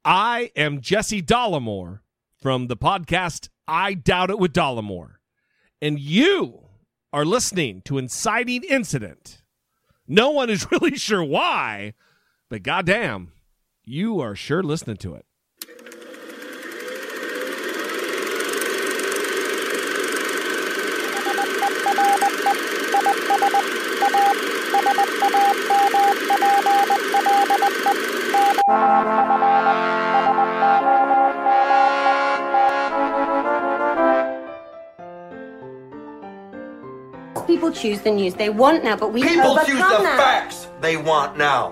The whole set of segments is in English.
I am Jesse Dollamore from the podcast I Doubt It with Dollamore, and you are listening to Inciting Incident. No one is really sure why, but goddamn, you are sure listening to it. People choose the news they want now, but we People overcome choose the that. facts they want now.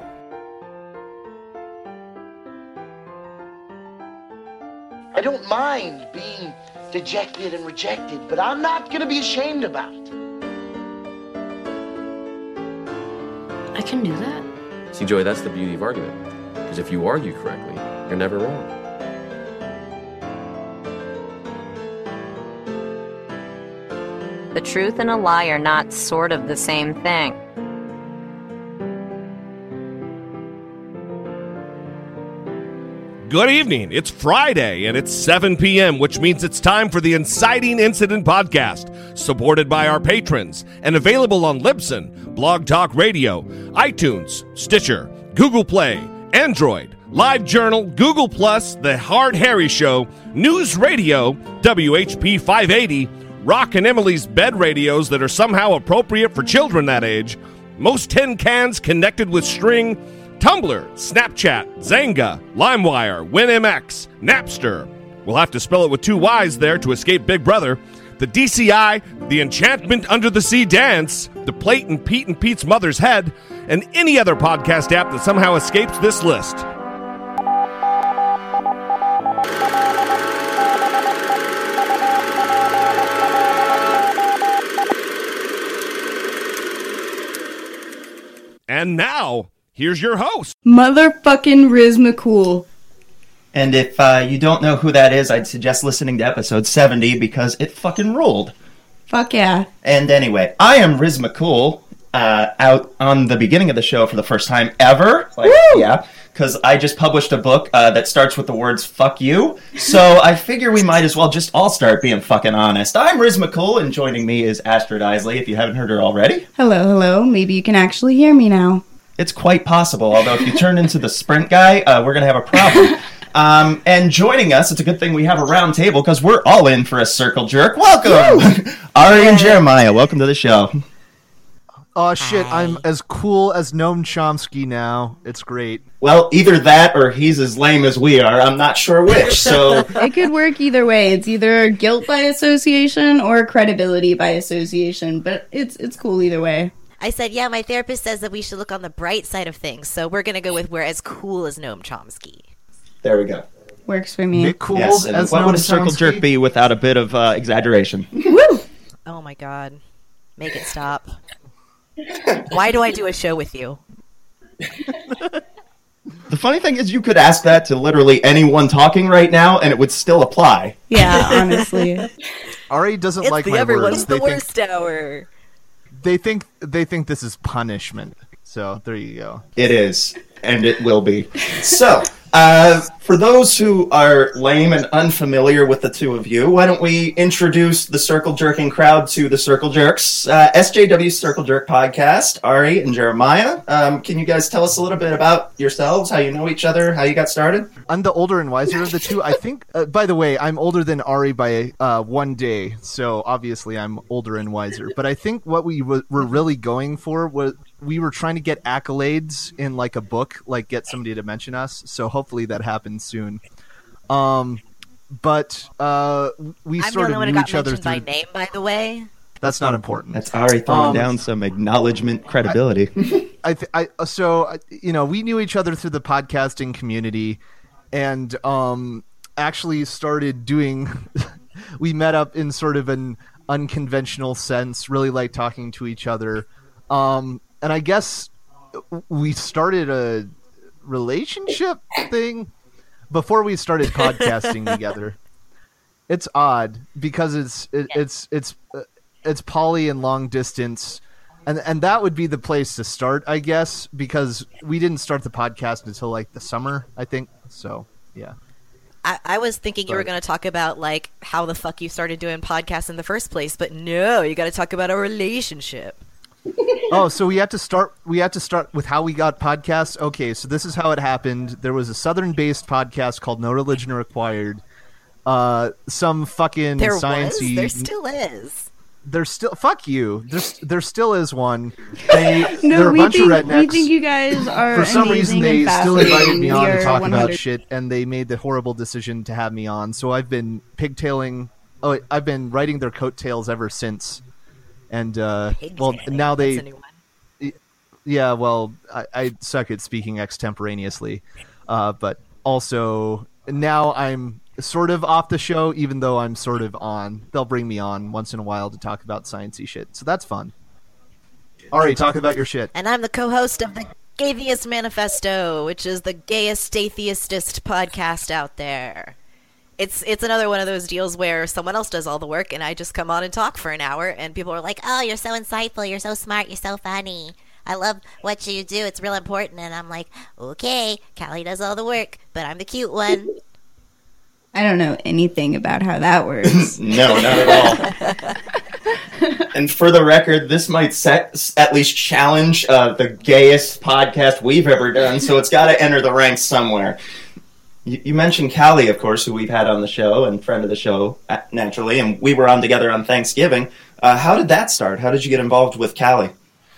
I don't mind being dejected and rejected, but I'm not going to be ashamed about it. I can do that. See, Joey, that's the beauty of argument. Because if you argue correctly, you're never wrong. The truth and a lie are not sort of the same thing. Good evening. It's Friday, and it's 7 p.m., which means it's time for the Inciting Incident podcast, supported by our patrons and available on Libsyn, Blog Talk Radio, iTunes, Stitcher, Google Play, Android, LiveJournal, Google+, The Hard Harry Show, News Radio, WHP 580, Rock and Emily's bed radios that are somehow appropriate for children that age, most tin cans connected with string, Tumblr, Snapchat, Zanga, LimeWire, WinMX, Napster. We'll have to spell it with two Y's there to escape Big Brother. The DCI, the Enchantment Under the Sea Dance, the Plate in Pete and Pete's Mother's Head, and any other podcast app that somehow escapes this list. And now, here's your host. Motherfucking Riz McCool. And if you don't know who that is, I'd suggest listening to episode 70 because it fucking ruled. Fuck yeah. And anyway, I am Riz McCool, out on the beginning of the show for the first time ever. Like, woo! Yeah, because I just published a book that starts with the words fuck you. So I figure we might as well just all start being fucking honest. I'm Riz McCool, and joining me is Astrid Isley, if you haven't heard her already. Hello, hello. Maybe you can actually hear me now. It's quite possible, although if you turn into the Sprint guy, we're going to have a problem. And joining us, it's a good thing we have a round table, because we're all in for a circle jerk. Welcome! Ari and Jeremiah, welcome to the show. Oh shit, I'm as cool as Noam Chomsky now. It's great. Well, either that or he's as lame as we are. I'm not sure which, so... It could work either way. It's either guilt by association or credibility by association, but it's cool either way. I said, yeah, my therapist says that we should look on the bright side of things, so we're going to go with we're as cool as Noam Chomsky. There we go. Works for me. Nick cool Yes, and as what Noam would a circle Chomsky? jerk be without a bit of exaggeration? Woo! Oh my god. Make it stop. Why do I do a show with you? The funny thing is you could ask that to literally anyone talking right now, and it would still apply. Yeah, honestly. Ari doesn't It's like the my everyone's words. the worst hour. They think this is punishment. So there you go. It is, and it will be. So, for those who are lame and unfamiliar with the two of you, why don't we introduce the circle jerking crowd to the circle jerks? SJW Circle Jerk Podcast, Ari and Jeremiah. Can you guys tell us a little bit about yourselves, how you know each other, how you got started? I'm the older and wiser of the two. I think, by the way, I'm older than Ari by 1 day, so obviously I'm older and wiser. But I think what we were really going for was we were trying to get accolades in like a book, like get somebody to mention us. So hopefully that happens soon. But we I'm sort the of only one who knew got each other mentioned by through. name, by the way. That's not important. That's Ari throwing down some acknowledgement credibility. So we knew each other through the podcasting community, and actually started doing. We met up in sort of an unconventional sense. Really like talking to each other, and I guess we started a relationship thing before we started podcasting together. It's odd because it's poly and long distance, and that would be the place to start, I guess, because we didn't start the podcast until like the summer, I think. So Yeah. I was thinking you were going to talk about like how the fuck you started doing podcasts in the first place, but no, you got to talk about a relationship. Oh, so we had to start with how we got podcasts. Okay, so this is how it happened. There was a Southern-based podcast called No Religion Required. Some fucking There sciencey. was? There still is. There's still fuck you. There still is one. They're a we bunch think, of rednecks. We think you guys are For some reason, amazing they and still invited fascinating. me We on to are talk about 100 shit, and they made the horrible decision to have me on. So I've been pigtailing. Oh, I've been writing their coattails ever since. And well, now That's a new one. yeah, well, I suck at speaking extemporaneously, but also now I'm sort of off the show, even though I'm sort of on. They'll bring me on once in a while to talk about sciencey shit, so that's fun. Ari, talk about your shit. And I'm the co-host of the Gaytheist Manifesto, which is the gayest, atheistist podcast out there. It's another one of those deals where someone else does all the work, and I just come on and talk for an hour, and people are like, "Oh, you're so insightful, you're so smart, you're so funny. I love what you do. It's real important." And I'm like, "Okay, Callie does all the work, but I'm the cute one." I don't know anything about how that works. No, not at all. And for the record, this might at least challenge the gayest podcast we've ever done, so it's got to enter the ranks somewhere. You mentioned Callie, of course, who we've had on the show and friend of the show, naturally, and we were on together on Thanksgiving. How did that start? How did you get involved with Callie?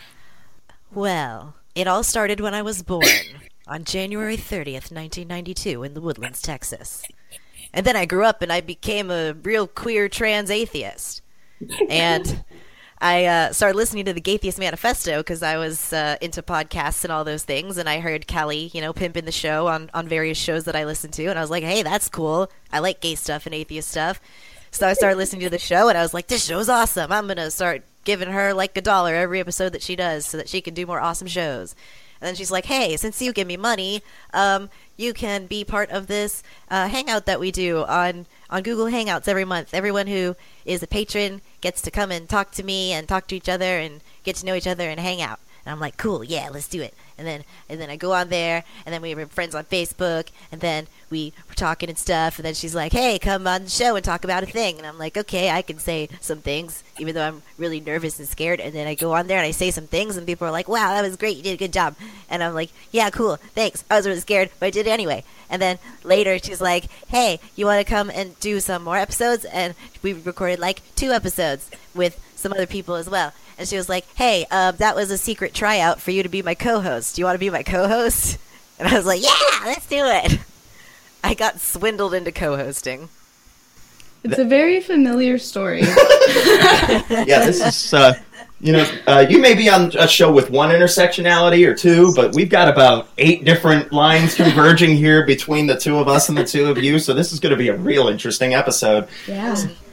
Well, it all started when I was born on January 30th, 1992 in the Woodlands, Texas. And then I grew up and I became a real queer trans atheist. And I started listening to the Gaytheist Manifesto because I was into podcasts and all those things. And I heard Callie, pimping the show on various shows that I listened to. And I was like, hey, that's cool. I like gay stuff and atheist stuff. So I started listening to the show and I was like, this show's awesome. I'm going to start giving her like $1 every episode that she does so that she can do more awesome shows. And then she's like, hey, since you give me money, you can be part of this hangout that we do on Google Hangouts every month. Everyone who is a patron gets to come and talk to me and talk to each other and get to know each other and hang out. And I'm like, cool, yeah, let's do it. And then I go on there, and then we were friends on Facebook, and then we were talking and stuff, and then she's like, hey, come on the show and talk about a thing. And I'm like, okay, I can say some things, even though I'm really nervous and scared. And then I go on there and I say some things, and people are like, wow, that was great, you did a good job. And I'm like, yeah, cool, thanks. I was really scared, but I did it anyway. And then later she's like, hey, you want to come and do some more episodes? And we recorded like 2 episodes with some other people as well. And she was like, hey, that was a secret tryout for you to be my co-host. Do you want to be my co-host? And I was like, yeah, let's do it. I got swindled into co-hosting. It's a very familiar story. Yeah, this is, you may be on a show with one intersectionality or 2, but we've got about 8 different lines converging here between the 2 of us and the 2 of you, so this is going to be a real interesting episode. Yeah.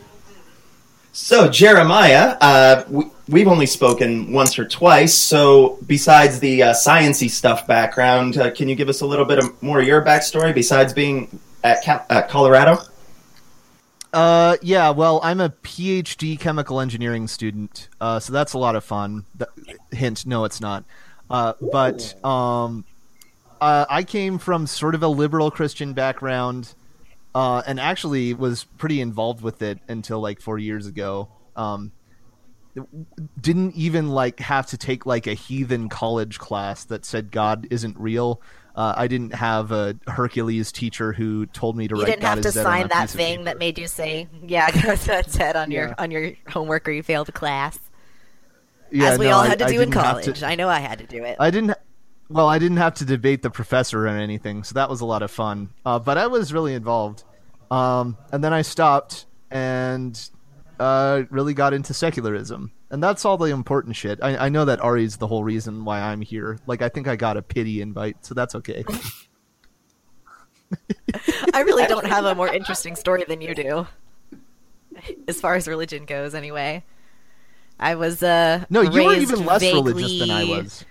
So, Jeremiah, we've only spoken once or twice, so besides the science-y stuff background, can you give us a little bit more of your backstory besides being at Colorado? Yeah, well, I'm a PhD chemical engineering student, so that's a lot of fun. Hint, no, it's not. But I came from sort of a liberal Christian background, and actually was pretty involved with it until like 4 years ago. Didn't even have to take a heathen college class that said God isn't real. I didn't have a Hercules teacher who told me to write God is dead on a piece of paper. You didn't have to sign that thing that made you say, yeah, that's dead on your homework or you failed a class. Yeah, as we all had to do in college. I know I had to do it. I didn't have to debate the professor or anything, so that was a lot of fun. But I was really involved. And then I stopped and really got into secularism. And that's all the important shit. I know that Ari's the whole reason why I'm here. I think I got a pity invite, so that's okay. I really don't have a more interesting story than you do. As far as religion goes, anyway. I was No, you were even less religious than I was.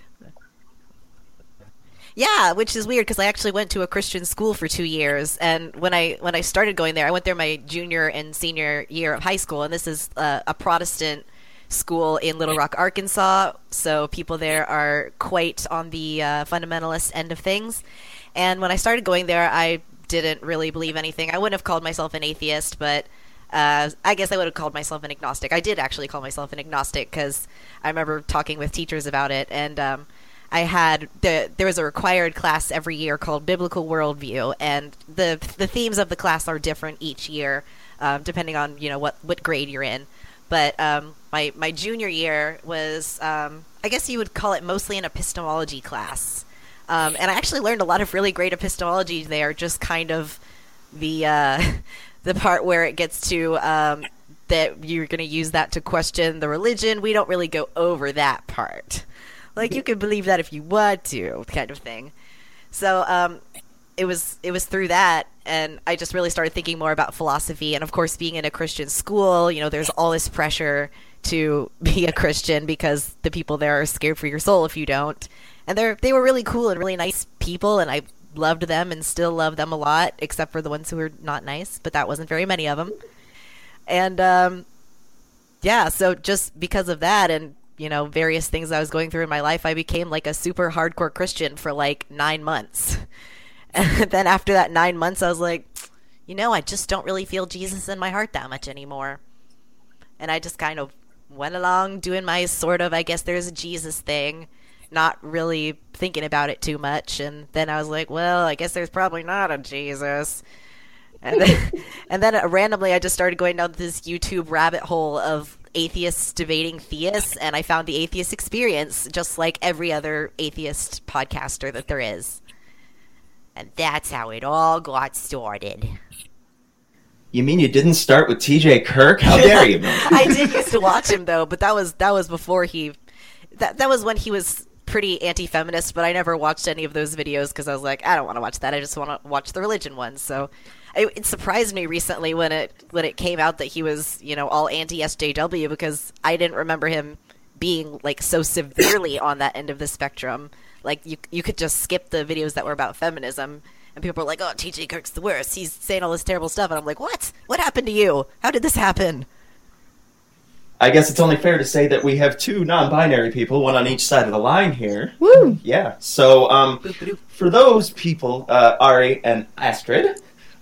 Yeah, which is weird because I actually went to a Christian school for 2 years, and when I started going there, I went there my junior and senior year of high school, and this is a Protestant school in Little Rock, Arkansas, so people there are quite on the fundamentalist end of things. And when I started going there, I didn't really believe anything. I wouldn't have called myself an atheist, but I guess I would have called myself an agnostic. I did actually call myself an agnostic because I remember talking with teachers about it, and there was a required class every year called Biblical Worldview, and the themes of the class are different each year, depending on what grade you're in. But my junior year was, I guess you would call it mostly an epistemology class. And I actually learned a lot of really great epistemology there, just kind of the part where it gets to that you're going to use that to question the religion. We don't really go over that part. Like, you can believe that if you want to, kind of thing. So it was through that, and I just really started thinking more about philosophy. And, of course, being in a Christian school, there's all this pressure to be a Christian because the people there are scared for your soul if you don't. And they were really cool and really nice people, and I loved them and still love them a lot, except for the ones who were not nice, but that wasn't very many of them. And, so just because of that and, various things I was going through in my life, I became like a super hardcore Christian for like 9 months. And then after that 9 months, I was like, I just don't really feel Jesus in my heart that much anymore. And I just kind of went along doing my sort of, I guess there's a Jesus thing, not really thinking about it too much. And then I was like, well, I guess there's probably not a Jesus. And then randomly I just started going down this YouTube rabbit hole of atheists debating theists, and I found the Atheist Experience, just like every other atheist podcaster that there is. And that's how it all got started. You mean you didn't start with T.J. Kirk? How dare you? I did used to watch him, though, but that was before that was when he was pretty anti-feminist, but I never watched any of those videos because I was like, I don't want to watch that. I just want to watch the religion ones. So it surprised me recently when it came out that he was, all anti-SJW, because I didn't remember him being like so severely on that end of the spectrum. Like you could just skip the videos that were about feminism, and people were like, "Oh, T.J. Kirk's the worst. He's saying all this terrible stuff," and I'm like, "What? What happened to you? How did this happen?" I guess it's only fair to say that we have two non-binary people, one on each side of the line here. Woo! Yeah. So, for those people, Ari and Astrid,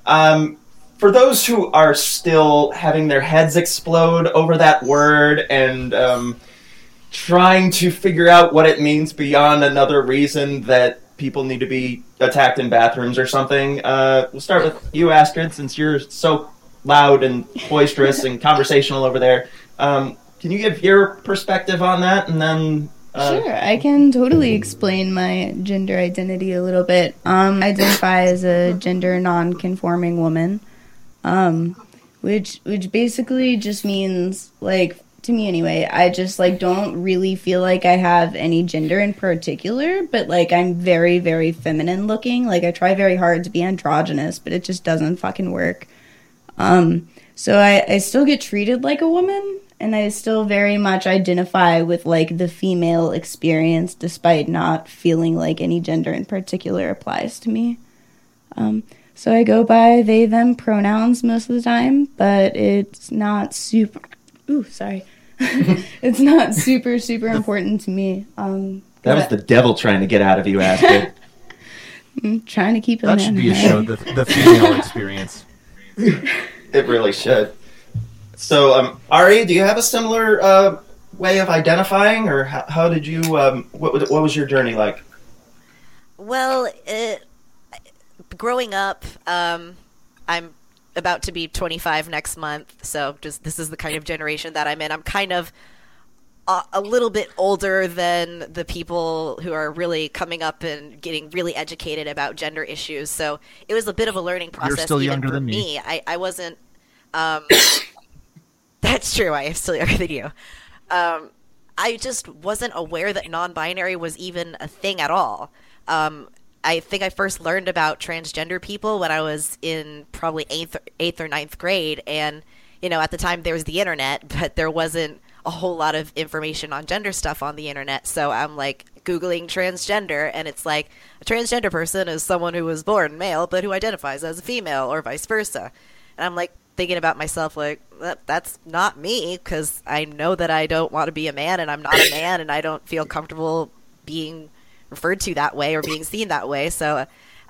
for those who are still having their heads explode over that word and trying to figure out what it means beyond another reason that people need to be attacked in bathrooms or something, we'll start with you, Astrid, since you're so loud and boisterous and conversational over there. Can you give your perspective on that, and then... Sure, I can totally explain my gender identity a little bit. I identify as a gender non-conforming woman, which basically just means, like, to me anyway, I just, like, don't really feel like I have any gender in particular, but, like, I'm very, very feminine looking. Like, I try very hard to be androgynous, but it just doesn't fucking work. So I still get treated like a woman, and I still very much identify with, like, the female experience, despite not feeling like any gender in particular applies to me. So I go by they, them pronouns most of the time, but it's not super... Ooh, sorry. It's not super, super important to me. That was the devil trying to get out of you, Astrid. I'm trying to keep it. That should be a show, the female experience. It really should. So, Ari, do you have a similar way of identifying, or how did you? What was your journey like? Well, growing up, I'm about to be 25 next month, so this is the kind of generation that I'm in. I'm kind of a little bit older than the people who are really coming up and getting really educated about gender issues, so it was a bit of a learning process. You're still even younger for than me. I wasn't... That's true, I am still younger than you. I just wasn't aware that non-binary was even a thing at all. I think I first learned about transgender people when I was in probably 8th or 9th grade, and, at the time there was the internet, but there wasn't a whole lot of information on gender stuff on the internet, so I'm, like, Googling transgender, and it's like, a transgender person is someone who was born male, but who identifies as a female, or vice versa. And I'm, like, thinking about myself, like, that's not me, because I know that I don't want to be a man, and I'm not a man, and I don't feel comfortable being referred to that way or being seen that way. So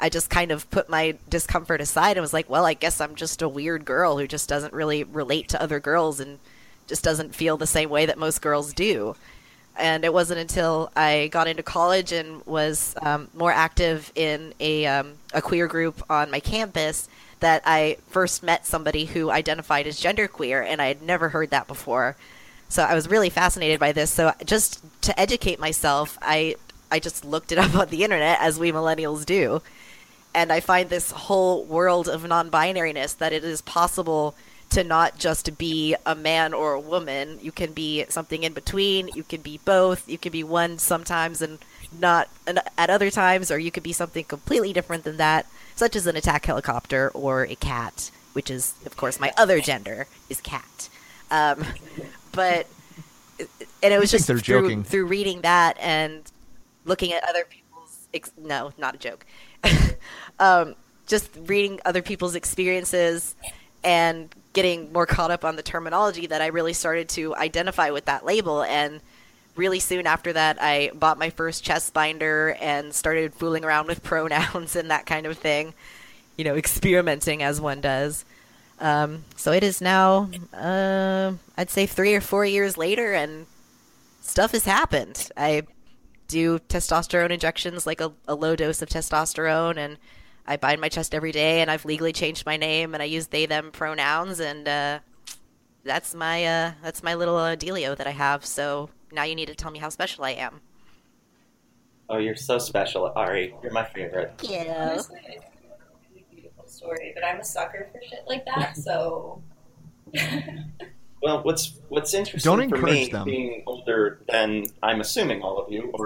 I just kind of put my discomfort aside and was like, well, I guess I'm just a weird girl who just doesn't really relate to other girls and just doesn't feel the same way that most girls do. And it wasn't until I got into college and was more active in a queer group on my campus that I first met somebody who identified as genderqueer, and I had never heard that before. So I was really fascinated by this. So just to educate myself, I just looked it up on the internet, as we millennials do. And I find this whole world of non-binariness, that it is possible to not just be a man or a woman. You can be something in between. You can be both. You can be one sometimes and not at other times, or you could be something completely different than that, such as an attack helicopter or a cat, which is, of course, my other gender is cat. But and it was just through reading that and looking at other people's no, not a joke. Just reading other people's experiences and getting more caught up on the terminology that I really started to identify with that label. And really soon after that, I bought my first chest binder and started fooling around with pronouns and that kind of thing, you know, experimenting as one does. So it is now, I'd say 3 or 4 years later, and stuff has happened. I do testosterone injections, like a low dose of testosterone, and I bind my chest every day, and I've legally changed my name, and I use they, them pronouns, and that's my little dealio that I have. So now you need to tell me how special I am. Oh, you're so special, Ari. You're my favorite. Yeah. Honestly, it's a really beautiful story, but I'm a sucker for shit like that, so... Well, what's interesting for me, being older than, I'm assuming, all of you,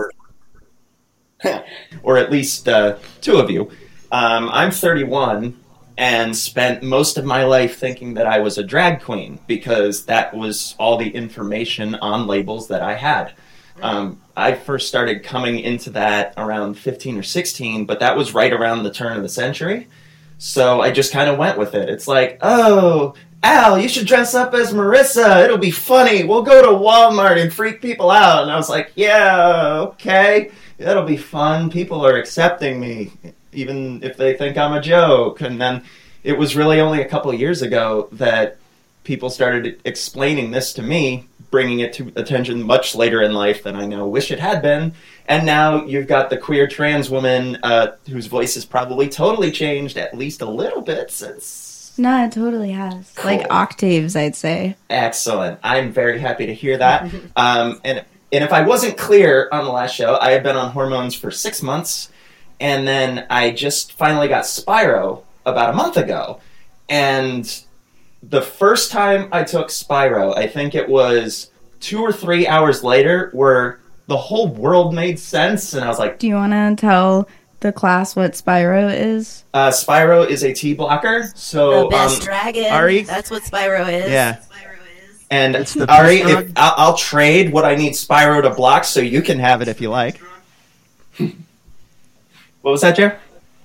or at least 2 of you, I'm 31 and spent most of my life thinking that I was a drag queen because that was all the information on labels that I had. I first started coming into that around 15 or 16, but that was right around the turn of the century. So I just kind of went with it. It's like, oh, Al, you should dress up as Marissa. It'll be funny. We'll go to Walmart and freak people out. And I was like, yeah, okay. That'll be fun. People are accepting me, even if they think I'm a joke. And then it was really only a couple of years ago that people started explaining this to me, bringing it to attention much later in life than I now wish it had been. And now you've got the queer trans woman whose voice has probably totally changed at least a little bit since... No, it totally has. Cool. Like octaves, I'd say. Excellent. I'm very happy to hear that. And if I wasn't clear on the last show, I had been on hormones for 6 months, and then I just finally got Spyro about a month ago. And the first time I took Spyro, I think it was 2 or 3 hours later, where the whole world made sense, and I was like... Do you want to tell the class what Spyro is? Spyro is a T-blocker, so... The best dragon. Ari? That's what Spyro is. Yeah. And Ari, I'll trade what I need Spyro to block, so you can have it if you like. What was that, Jer?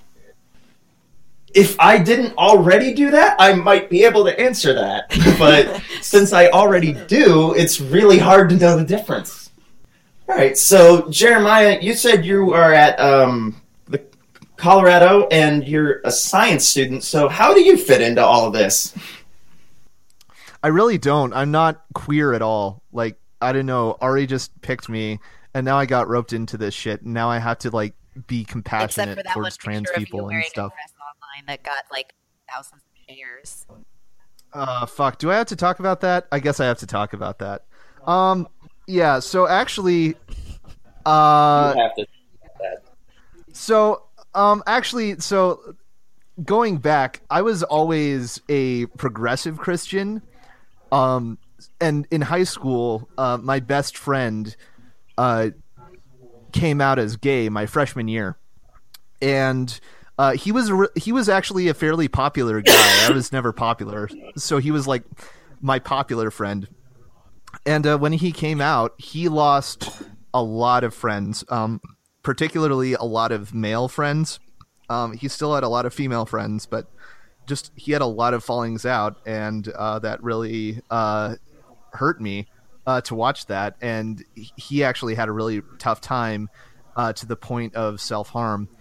If I didn't already do that, I might be able to answer that. But since I already do, it's really hard to know the difference. All right, so Jeremiah, you said you are at the Colorado, and you're a science student. So how do you fit into all of this? I really don't. I'm not queer at all. Like, I don't know. Ari just picked me, and now I got roped into this shit. And now I have to like be compassionate towards trans people and stuff. That got like thousands of shares. Fuck. Do I have to talk about that? I guess I have to talk about that. Yeah. So actually, you have to. So so going back, I was always a progressive Christian. And in high school, my best friend came out as gay my freshman year, and he was actually a fairly popular guy. I was never popular, so he was like my popular friend. And when he came out, he lost a lot of friends, particularly a lot of male friends. He still had a lot of female friends, but just he had a lot of fallings out, and that really hurt me to watch that. And he actually had a really tough time to the point of self-harm.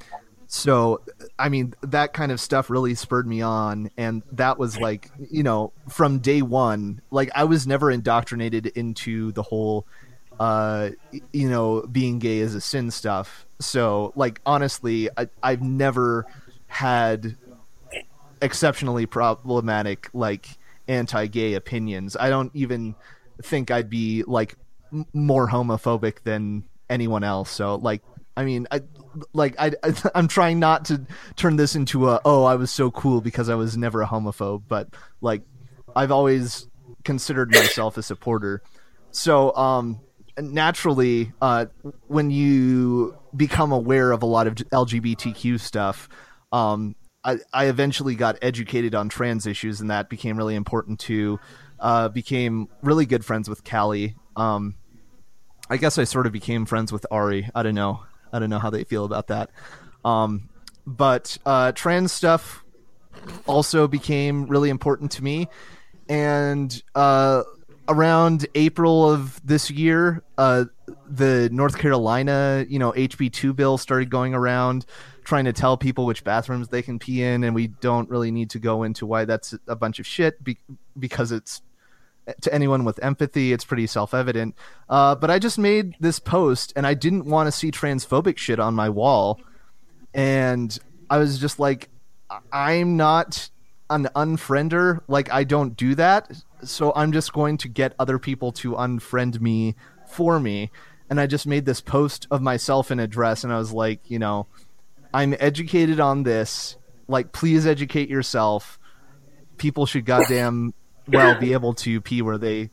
So, I mean, that kind of stuff really spurred me on. And that was like, you know, from day one, like I was never indoctrinated into the whole, you know, being gay is a sin stuff. So, like, honestly, I've never had exceptionally problematic, like, anti-gay opinions. I don't even think I'd be, like, more homophobic than anyone else. So, like, I mean, I'm trying not to turn this into I was so cool because I was never a homophobe, but, like, I've always considered myself a supporter. So, naturally, when you become aware of a lot of LGBTQ stuff, I eventually got educated on trans issues, and that became really important too. Became really good friends with Callie. I guess I sort of became friends with Ari. I don't know how they feel about that. But trans stuff also became really important to me. And around April of this year, the North Carolina, HB2 bill started going around trying to tell people which bathrooms they can pee in. And we don't really need to go into why that's a bunch of shit because it's, to anyone with empathy, it's pretty self-evident. But I just made this post and I didn't want to see transphobic shit on my wall. And I was just like, I'm not an unfriender. Like, I don't do that. So I'm just going to get other people to unfriend me for me. And I just made this post of myself in a dress. And I was like, I'm educated on this. Like, please educate yourself. People should goddamn be able to pee where they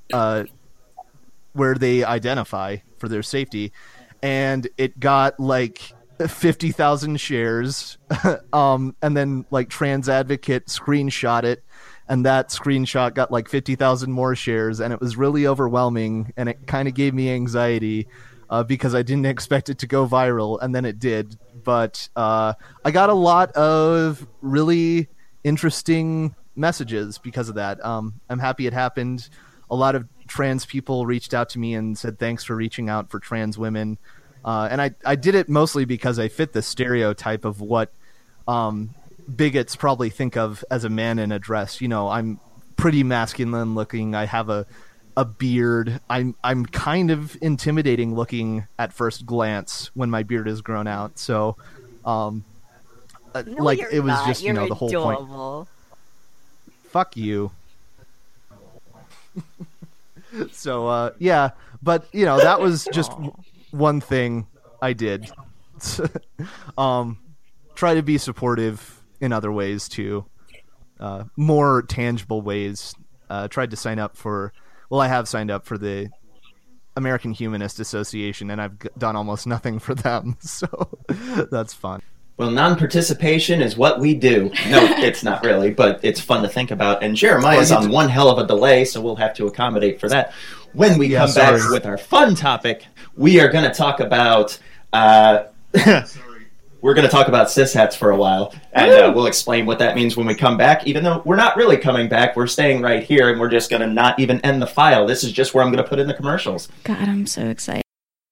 identify for their safety. And it got like 50,000 shares. And then like Trans Advocate screenshot it, and that screenshot got like 50,000 more shares, and it was really overwhelming, and it kind of gave me anxiety because I didn't expect it to go viral, and then it did. But I got a lot of really interesting messages because of that. I'm happy it happened. A lot of trans people reached out to me and said thanks for reaching out for trans women. And I did it mostly because I fit the stereotype of what bigots probably think of as a man in a dress. I'm pretty masculine looking. I have a beard. I'm kind of intimidating looking at first glance when my beard is grown out. So No, like you're it was not. just You're the whole adorable. point. Fuck you. So yeah, but that was just one thing I did. Try to be supportive in other ways too, more tangible ways. Tried to sign up for, I have signed up for the American Humanist Association, and I've done almost nothing for them, so that's fun. Well, non-participation is what we do. No, it's not really, but it's fun to think about. And Jeremiah's on one hell of a delay, so we'll have to accommodate for that. When we come back with our fun topic, we are going to talk about we're going to talk about cishets for a while, and we'll explain what that means when we come back. Even though we're not really coming back, we're staying right here, and we're just going to not even end the file. This is just where I'm going to put in the commercials. God, I'm so excited.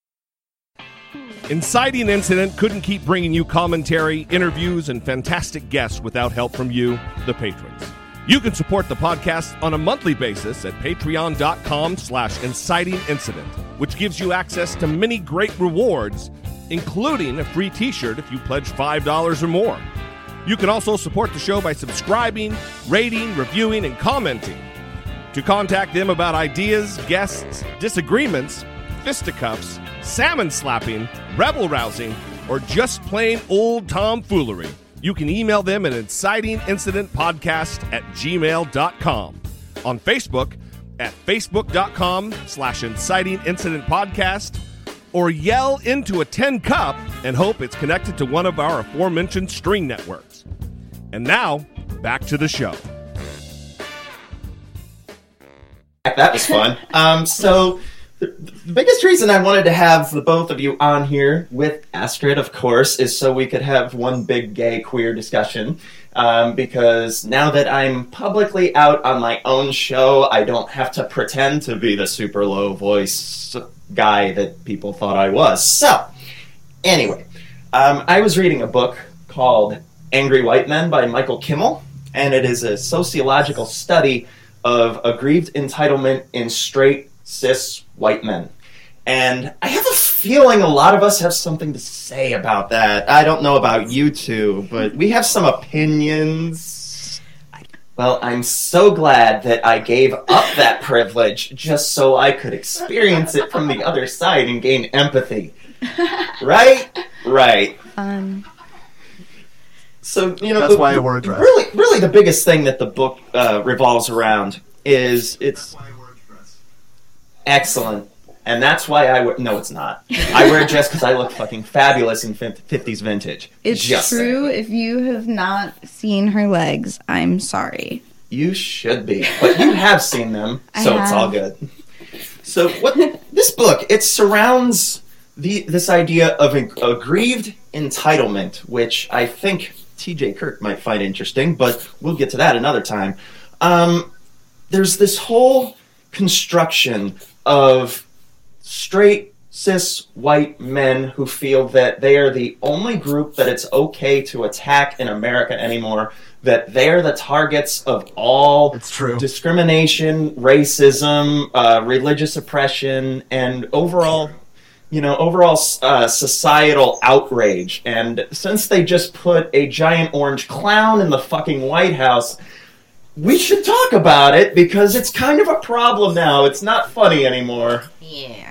Inciting Incident couldn't keep bringing you commentary, interviews, and fantastic guests without help from you, the patrons. You can support the podcast on a monthly basis at patreon.com/incitingincident, which gives you access to many great rewards, including a free t-shirt if you pledge $5 or more. You can also support the show by subscribing, rating, reviewing, and commenting. To contact them about ideas, guests, disagreements, fisticuffs, salmon slapping, rebel rousing, or just plain old tomfoolery, you can email them at incitingincidentpodcast@gmail.com. On Facebook at facebook.com/incitingincidentpodcast, or yell into a 10 cup and hope it's connected to one of our aforementioned string networks. And now, back to the show. That was fun. So the biggest reason I wanted to have the both of you on here with Astrid, of course, is so we could have one big gay queer discussion. Because now that I'm publicly out on my own show, I don't have to pretend to be the super low voice guy that people thought I was. So, anyway, I was reading a book called Angry White Men by Michael Kimmel, and it is a sociological study of aggrieved entitlement in straight, cis white men. And I have a feeling a lot of us have something to say about that. I don't know about you two, but we have some opinions. Well, I'm so glad that I gave up that privilege just so I could experience it from the other side and gain empathy. Right? Right. So, that's why I wore a dress. Really the biggest thing that the book revolves around is it's excellent. And that's why I wear... No, it's not. I wear a dress because I look fucking fabulous in 50s vintage. It's just true. saying. If you have not seen her legs, I'm sorry. You should be. But you have seen them, so it's all good. So this book, it surrounds this idea of aggrieved entitlement, which I think T.J. Kirk might find interesting, but we'll get to that another time. There's this whole construction of straight, cis, white men who feel that they are the only group that it's okay to attack in America anymore, that they're the targets of all discrimination, racism, religious oppression, and overall societal outrage. And since they just put a giant orange clown in the fucking White House, we should talk about it because it's kind of a problem now. It's not funny anymore. Yeah.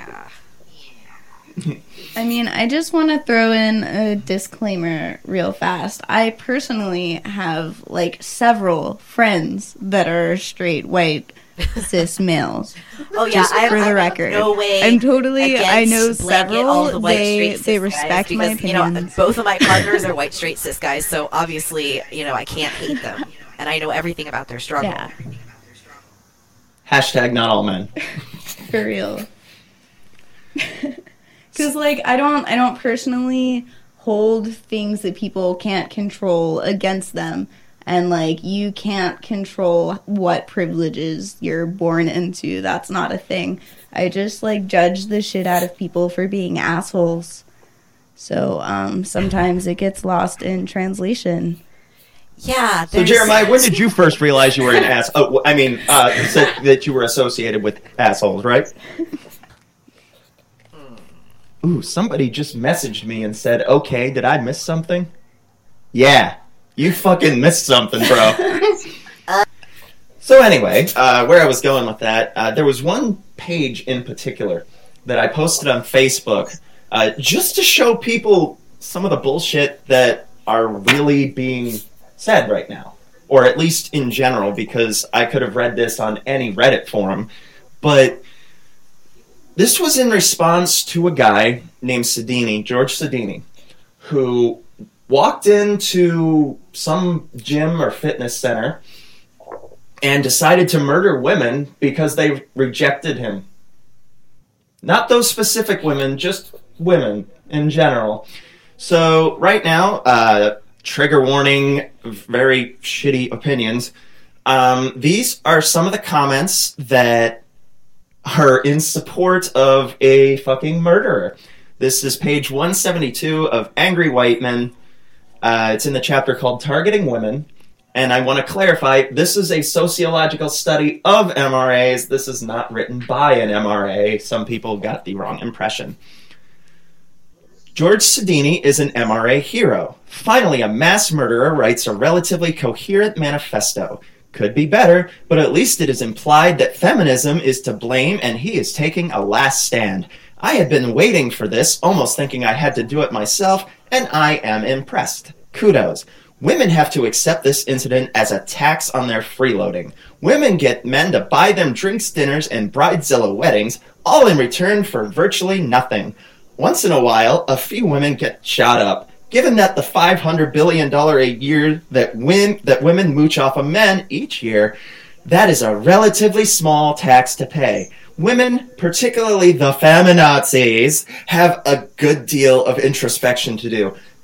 I mean, I just want to throw in a disclaimer real fast. I personally have, several friends that are straight, white, cis males. Oh, yeah. Just for the record. No way. I'm totally... I know blanket all several. the white, straight, cis They guys respect my because, opinions. both of my partners are white, straight, cis guys, so obviously, I can't hate them. And I know everything about their struggle. Yeah. Hashtag not all men. For real. Because, I don't personally hold things that people can't control against them. And, you can't control what privileges you're born into. That's not a thing. I just, judge the shit out of people for being assholes. So, sometimes it gets lost in translation. Yeah. So, Jeremiah, when did you first realize you were an ass? Oh, I mean, that you were associated with assholes, right? Ooh, somebody just messaged me and said, okay, did I miss something? Yeah, you fucking missed something, bro. So anyway, where I was going with that, there was one page in particular that I posted on Facebook just to show people some of the bullshit that are really being said right now. Or at least in general, because I could have read this on any Reddit forum. But this was in response to a guy named Sedini, George Sedini, who walked into some gym or fitness center and decided to murder women because they rejected him. Not those specific women, just women in general. So right now, trigger warning, very shitty opinions. These are some of the comments that are in support of a fucking murderer. This is page 172 of Angry White Men. It's in the chapter called Targeting Women. And I want to clarify, this is a sociological study of MRAs. This is not written by an MRA. Some people got the wrong impression. George Sedini is an MRA hero. Finally, a mass murderer writes a relatively coherent manifesto. Could be better, but at least it is implied that feminism is to blame and he is taking a last stand. I had been waiting for this, almost thinking I had to do it myself, and I am impressed. Kudos. Women have to accept this incident as a tax on their freeloading. Women get men to buy them drinks, dinners, and bridezilla weddings, all in return for virtually nothing. Once in a while, a few women get shot up. Given that the $500 billion a year that women mooch off of men each year, that is a relatively small tax to pay. Women, particularly the feminazis, have a good deal of introspection to do.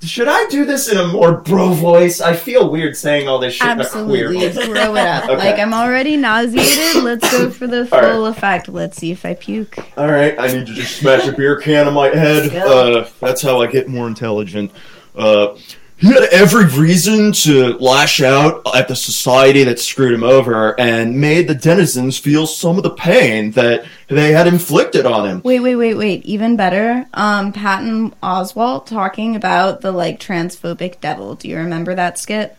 Should I do this in a more bro voice? I feel weird saying all this shit Absolutely, in a queer voice. throw it up. Okay. Like, I'm already nauseated. Let's go for the full effect. Let's see if I puke. Alright, I need to just smash a beer can on my head. That's how I get more intelligent. He had every reason to lash out at the society that screwed him over and made the denizens feel some of the pain that they had inflicted on him. Wait. Even better. Patton Oswalt talking about the, like, transphobic devil. Do you remember that skit?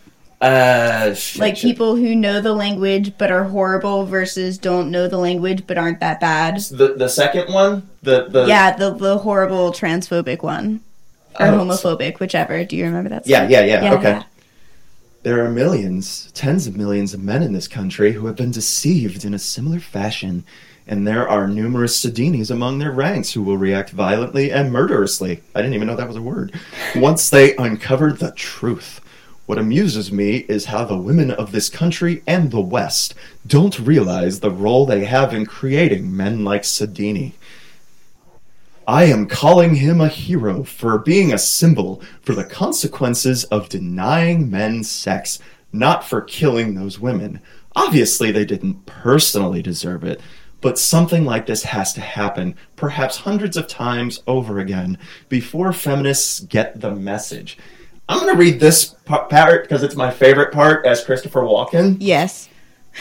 People who know the language but are horrible versus don't know the language but aren't that bad. The second one? The horrible transphobic one. Or homophobic, whichever. Do you remember that? Yeah, okay. Yeah. There are millions, tens of millions of men in this country who have been deceived in a similar fashion, and there are numerous Sadinis among their ranks who will react violently and murderously. I didn't even know that was a word. Once they uncover the truth. What amuses me is how the women of this country and the West don't realize the role they have in creating men like Sadini. I am calling him a hero for being a symbol for the consequences of denying men sex, not for killing those women. Obviously, they didn't personally deserve it, but something like this has to happen, perhaps hundreds of times over again, before feminists get the message. I'm going to read this part because it's my favorite part as Christopher Walken. Yes.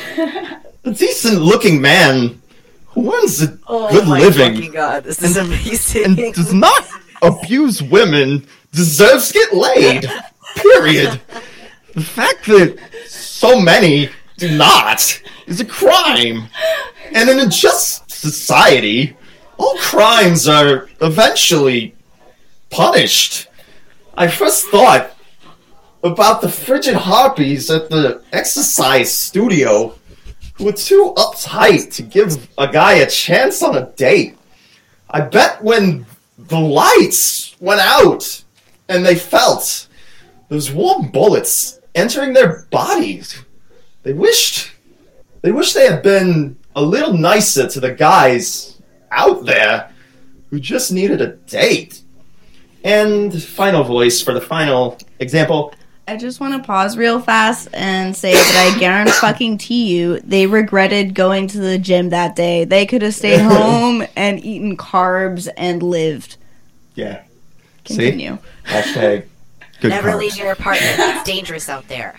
A decent-looking man who earns a good living God, this is amazing. and does not abuse women deserves to get laid. Period. The fact that so many do not is a crime. And in a just society, all crimes are eventually punished. I first thought about the frigid harpies at the exercise studio who were too uptight to give a guy a chance on a date. I bet when the lights went out and they felt those warm bullets entering their bodies, they wished they had been a little nicer to the guys out there who just needed a date. And final voice for the final example. I just want to pause real fast and say that I guarantee you they regretted going to the gym that day. They could have stayed home and eaten carbs and lived. Yeah. Continue. See? Hashtag good Never carbs. leave your apartment. It's dangerous out there.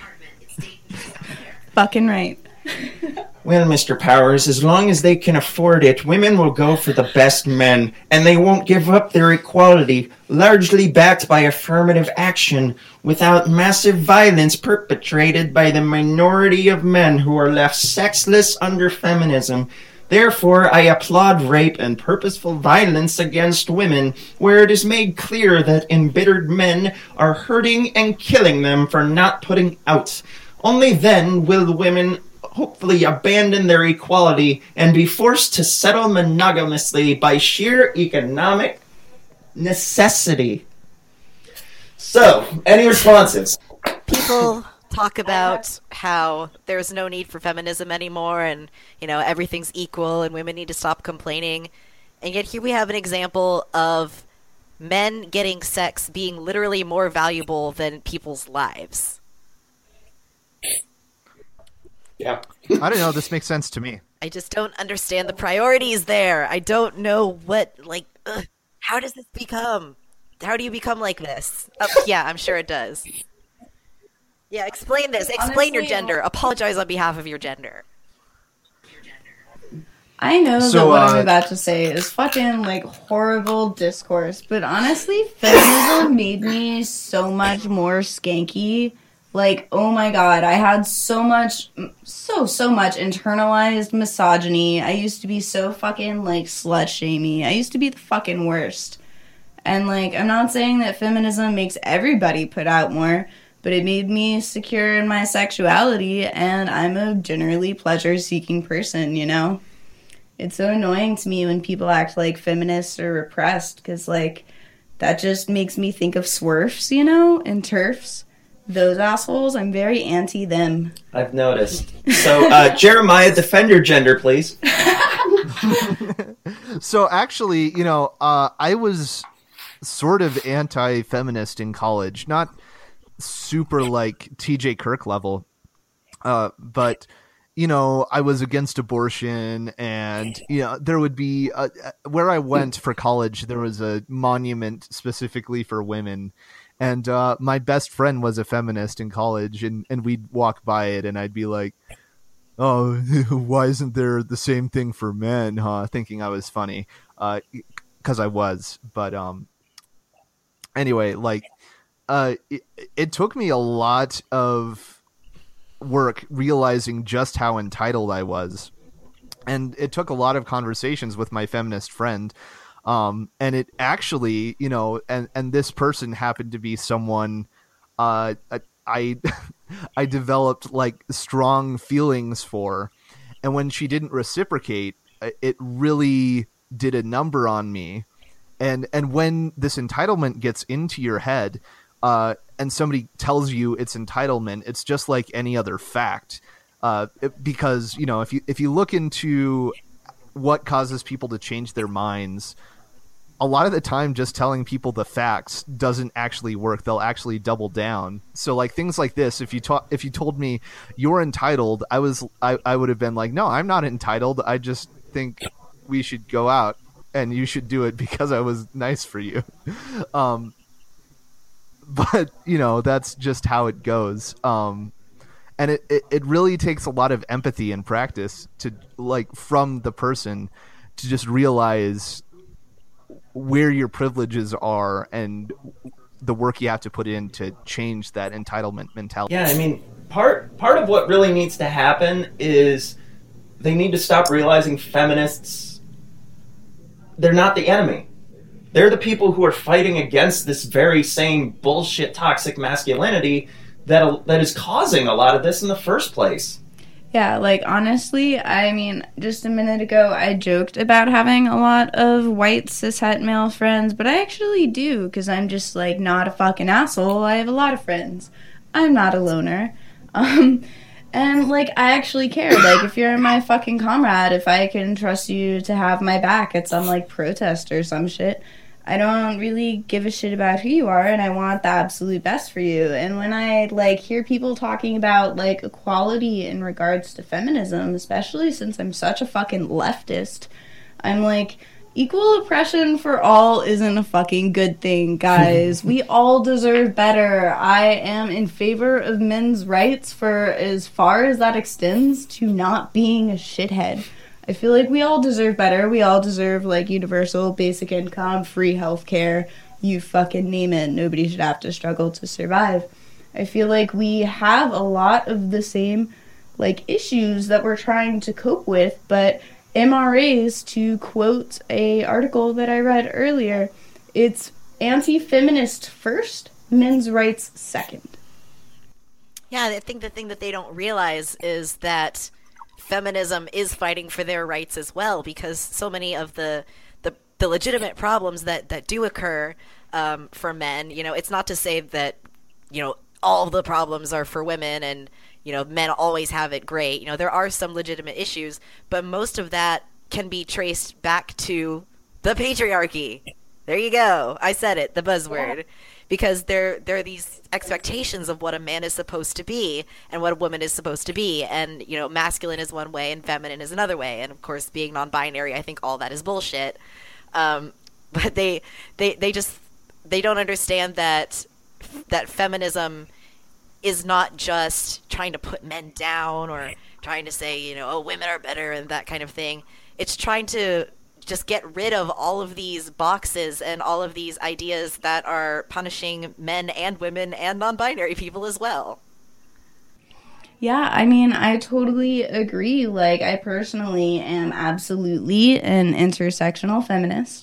Fucking right. Well, Mr. Powers, as long as they can afford it, women will go for the best men, and they won't give up their equality, largely backed by affirmative action, without massive violence perpetrated by the minority of men who are left sexless under feminism. Therefore, I applaud rape and purposeful violence against women, where it is made clear that embittered men are hurting and killing them for not putting out. Only then will women hopefully abandon their equality and be forced to settle monogamously by sheer economic necessity. So, any responses? People talk about how there's no need for feminism anymore and, everything's equal and women need to stop complaining. And yet here we have an example of men getting sex being literally more valuable than people's lives. Yeah. I don't know. This makes sense to me. I just don't understand the priorities there. I don't know how does this become? How do you become like this? Yeah, I'm sure it does. Yeah, explain this. Explain your gender. Apologize on behalf of your gender. I know that what I'm about to say is fucking, horrible discourse, but honestly, feminism made me so much more skanky. Oh my god, I had so much internalized misogyny. I used to be so fucking, slut-shamey. I used to be the fucking worst. And, I'm not saying that feminism makes everybody put out more, but it made me secure in my sexuality, and I'm a generally pleasure-seeking person, It's so annoying to me when people act like feminists are repressed, because, that just makes me think of swerfs, and TERFs. Those assholes, I'm very anti them. I've noticed. So, Jeremiah, defend your gender, please. So actually, I was sort of anti-feminist in college, not super like TJ Kirk level, but I was against abortion, and there would be where I went for college, there was a monument specifically for women, and my best friend was a feminist in college, and we'd walk by it, and I'd be like, oh, why isn't there the same thing for men, huh? Thinking I was funny, because I was. But anyway, like, it took me a lot of work realizing just how entitled I was. And it took a lot of conversations with my feminist friend. And it actually, and this person happened to be someone I developed like strong feelings for, and when she didn't reciprocate, it really did a number on me. And when this entitlement gets into your head, and somebody tells you it's entitlement, it's just like any other fact. Because if you look into what causes people to change their minds, a lot of the time just telling people the facts doesn't actually work. They'll actually double down. So like things like this, if you told me you're entitled, I would have been like, no, I'm not entitled. I just think we should go out and you should do it because I was nice for you. But that's just how it goes. And it really takes a lot of empathy and practice to like from the person to just realize where your privileges are and the work you have to put in to change that entitlement mentality. Yeah, I mean, part of what really needs to happen is they need to stop realizing feminists, they're not the enemy. They're the people who are fighting against this very same bullshit toxic masculinity that is causing a lot of this in the first place. Yeah, like, honestly, I mean, just a minute ago, I joked about having a lot of white cishet male friends, but I actually do, because I'm just, like, not a fucking asshole. I have a lot of friends. I'm not a loner. And, like, I actually care. Like, if you're my fucking comrade, if I can trust you to have my back at some, like, protest or some shit, I don't really give a shit about who you are, and I want the absolute best for you. And when I, like, hear people talking about, like, equality in regards to feminism, especially since I'm such a fucking leftist, I'm like, equal oppression for all isn't a fucking good thing, guys. We all deserve better. I am in favor of men's rights for as far as that extends to not being a shithead. I feel like we all deserve better. We all deserve, like, universal basic income, free healthcare, you fucking name it. Nobody should have to struggle to survive. I feel like we have a lot of the same, like, issues that we're trying to cope with, but MRAs, to quote a article that I read earlier, it's anti-feminist first, men's rights second. Yeah, I think the thing that they don't realize is that feminism is fighting for their rights as well, because so many of the legitimate problems that do occur for men, it's not to say that, all the problems are for women and, men always have it great. There are some legitimate issues, but most of that can be traced back to the patriarchy. There you go. I said it, the buzzword. Because there are these expectations of what a man is supposed to be and what a woman is supposed to be. And, masculine is one way and feminine is another way. And, of course, being non-binary, I think all that is bullshit. But they don't understand that feminism is not just trying to put men down or trying to say, women are better and that kind of thing. It's trying to just get rid of all of these boxes and all of these ideas that are punishing men and women and non-binary people as well. Yeah, I mean, I totally agree. Like, I personally am absolutely an intersectional feminist.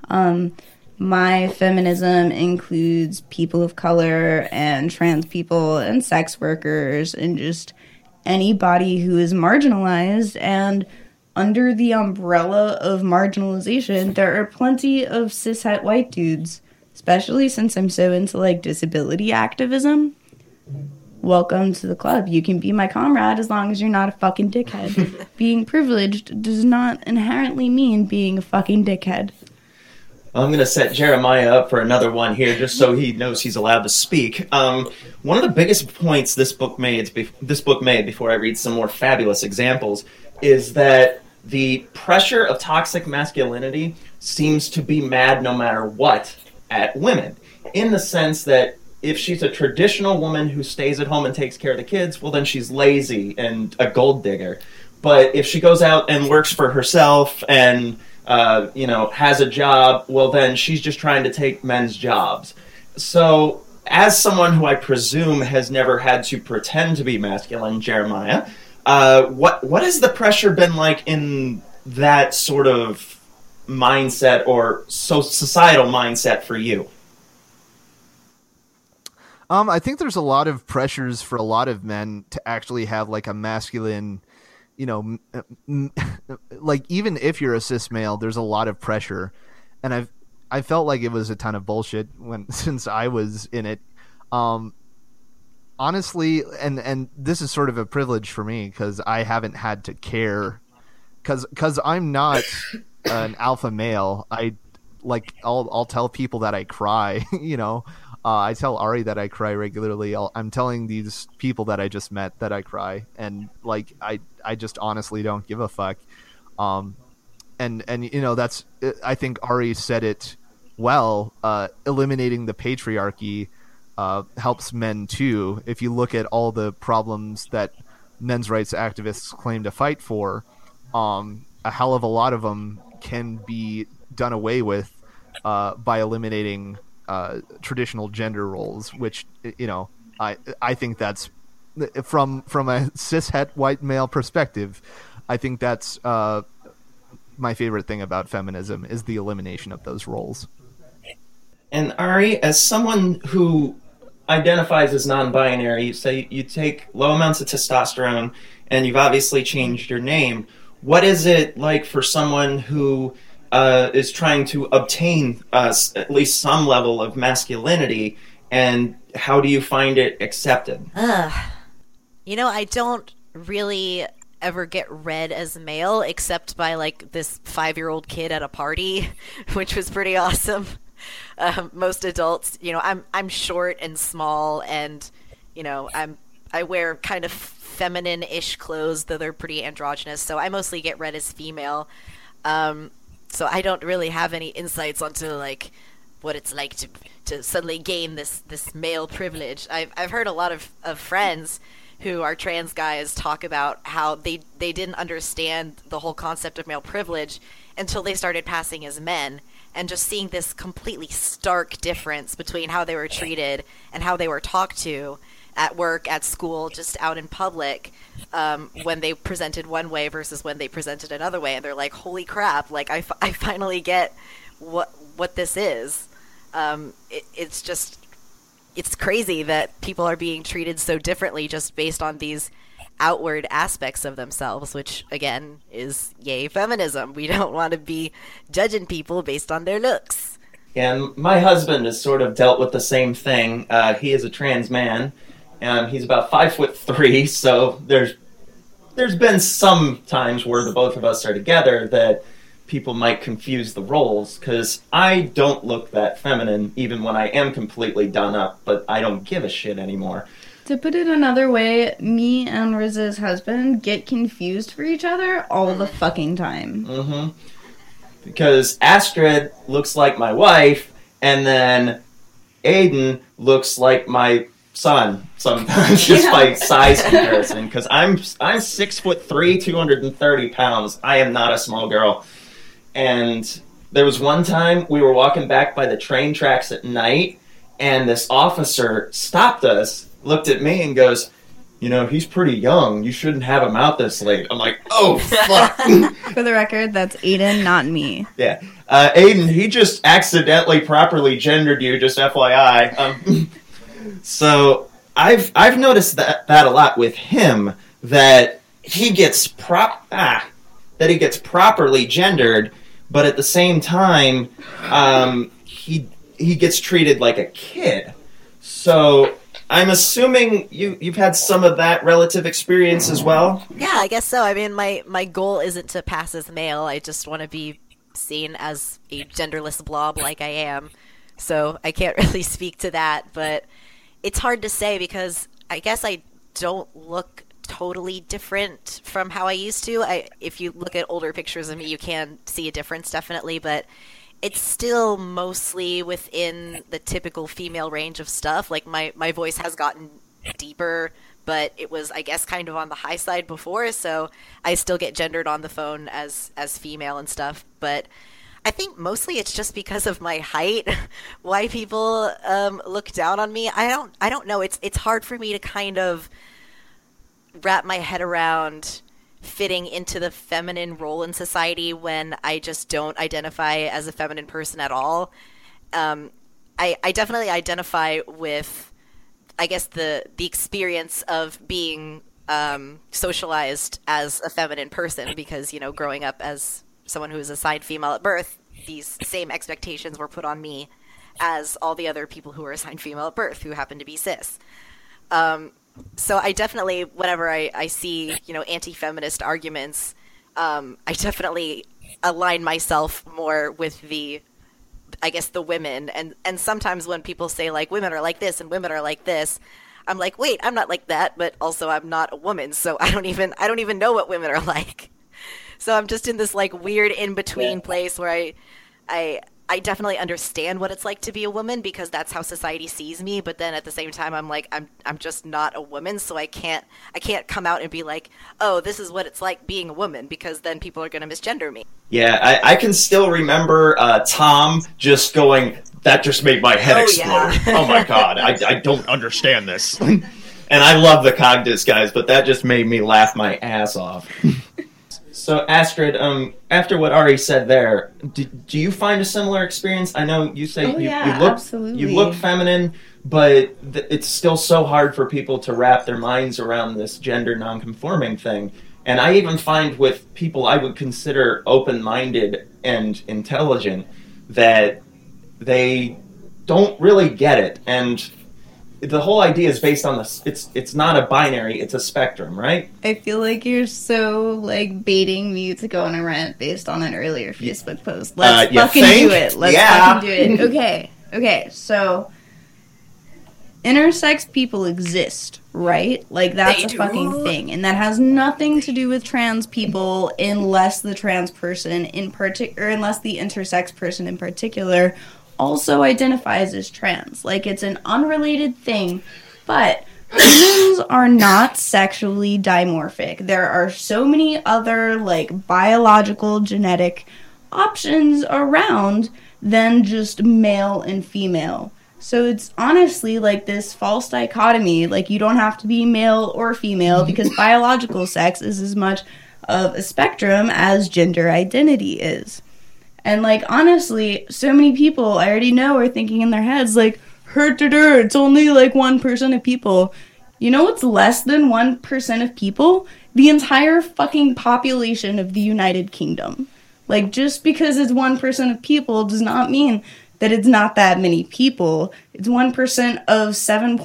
My feminism includes people of color and trans people and sex workers and just anybody who is marginalized. And under the umbrella of marginalization, there are plenty of cishet white dudes, especially since I'm so into, like, disability activism. Welcome to the club. You can be my comrade as long as you're not a fucking dickhead. Being privileged does not inherently mean being a fucking dickhead. I'm going to set Jeremiah up for another one here, just so he knows he's allowed to speak. One of the biggest points this book made before I read some more fabulous examples is that the pressure of toxic masculinity seems to be mad no matter what at women, in the sense that if she's a traditional woman who stays at home and takes care of the kids, well, then she's lazy and a gold digger. But if she goes out and works for herself and, has a job, well, then she's just trying to take men's jobs. So as someone who I presume has never had to pretend to be masculine, Jeremiah, what has the pressure been like in that sort of mindset or societal mindset for you? I think there's a lot of pressures for a lot of men to actually have like a masculine, like even if you're a cis male, there's a lot of pressure, and I felt like it was a ton of bullshit since I was in it. Honestly, and this is sort of a privilege for me because I haven't had to care, because I'm not an alpha male. I'll tell people that I cry, I tell Ari that I cry regularly. I'm telling these people that I just met that I cry, and I just honestly don't give a fuck. And that's, I think Ari said it well. Eliminating the patriarchy helps men too. If you look at all the problems that men's rights activists claim to fight for, a hell of a lot of them can be done away with by eliminating traditional gender roles, which I think that's from a cishet white male perspective. I think that's my favorite thing about feminism is the elimination of those roles. And Ari, as someone who identifies as non-binary, you say you take low amounts of testosterone, and you've obviously changed your name. What is it like for someone who is trying to obtain at least some level of masculinity, and how do you find it accepted? I don't really ever get read as male except by like this 5-year-old kid at a party, which was pretty awesome. Most adults, I'm short and small, and I wear kind of feminine-ish clothes, though they're pretty androgynous, so I mostly get read as female. So I don't really have any insights onto like what it's like to suddenly gain this male privilege. I've heard a lot of friends who are trans guys talk about how they didn't understand the whole concept of male privilege until they started passing as men, and just seeing this completely stark difference between how they were treated and how they were talked to at work, at school, just out in public, when they presented one way versus when they presented another way, and they're like, holy crap, like I finally get what this is. It's crazy that people are being treated so differently just based on these outward aspects of themselves, which again is yay feminism. We don't want to be judging people based on their looks. And my husband has sort of dealt with the same thing. He is a trans man. He's about 5'3", so there's been some times where the both of us are together that people might confuse the roles, because I don't look that feminine even when I am completely done up, but I don't give a shit anymore. To put it another way, me and Riz's husband get confused for each other all the fucking time. Mm-hmm. Because Astrid looks like my wife, and then Aiden looks like my son sometimes, just by size comparison, because I'm 6'3", 230 pounds. I am not a small girl. And there was one time we were walking back by the train tracks at night, and this officer stopped us, looked at me, and goes, he's pretty young. You shouldn't have him out this late. I'm like, oh, fuck. For the record, that's Aiden, not me. Yeah. Aiden, he just accidentally properly gendered you, just FYI. So I've noticed that a lot with him, that he gets properly gendered, but at the same time, he gets treated like a kid. So I'm assuming you've had some of that relative experience as well? Yeah, I guess so. I mean, my goal isn't to pass as male. I just want to be seen as a genderless blob like I am. So I can't really speak to that, but it's hard to say because I guess I don't look totally different from how I used to. If you look at older pictures of me, you can see a difference, definitely, but it's still mostly within the typical female range of stuff. Like, my voice has gotten deeper, but it was, I guess, kind of on the high side before, so I still get gendered on the phone as female and stuff, but I think mostly it's just because of my height why people look down on me. I don't know. It's hard for me to kind of wrap my head around fitting into the feminine role in society when I just don't identify as a feminine person at all. I definitely identify with, I guess, the experience of being socialized as a feminine person because, growing up as someone who was assigned female at birth, these same expectations were put on me as all the other people who were assigned female at birth who happen to be cis. So I definitely, whenever I see, anti-feminist arguments, I definitely align myself more with the women. And sometimes when people say, like, women are like this and women are like this, I'm like, wait, I'm not like that, but also I'm not a woman, so I don't even know what women are like. So I'm just in this, like, weird in-between place where I definitely understand what it's like to be a woman because that's how society sees me, but then at the same time I'm like, I'm just not a woman, so I can't come out and be like, oh, this is what it's like being a woman, because then people are going to misgender me. Yeah, I can still remember Tom just going, that just made my head explode. Yeah. Oh my god, I don't understand this. And I love the Cogdis guys, but that just made me laugh my ass off. So, Astrid, after what Ari said there, do you find a similar experience? I know you say you look feminine, but it's still so hard for people to wrap their minds around this gender nonconforming thing. And I even find with people I would consider open-minded and intelligent that they don't really get it. And the whole idea is based on this. It's not a binary, it's a spectrum, right? I feel like you're so, like, baiting me to go on a rant based on an earlier Facebook post. Let's fucking do it. Let's fucking do it. Okay, so intersex people exist, right? Like, that's a fucking thing. And that has nothing to do with trans people unless the trans person in particular, or unless the intersex person in particular also identifies as trans. Like, it's an unrelated thing, but humans are not sexually dimorphic. There are so many other, like, biological genetic options around than just male and female. So it's honestly like this false dichotomy. Like, you don't have to be male or female because biological sex is as much of a spectrum as gender identity is. And, like, honestly, so many people I already know are thinking in their heads, like, it's only, like, 1% of people. You know what's less than 1% of people? The entire fucking population of the United Kingdom. Like, just because it's 1% of people does not mean that it's not that many people. It's 1% of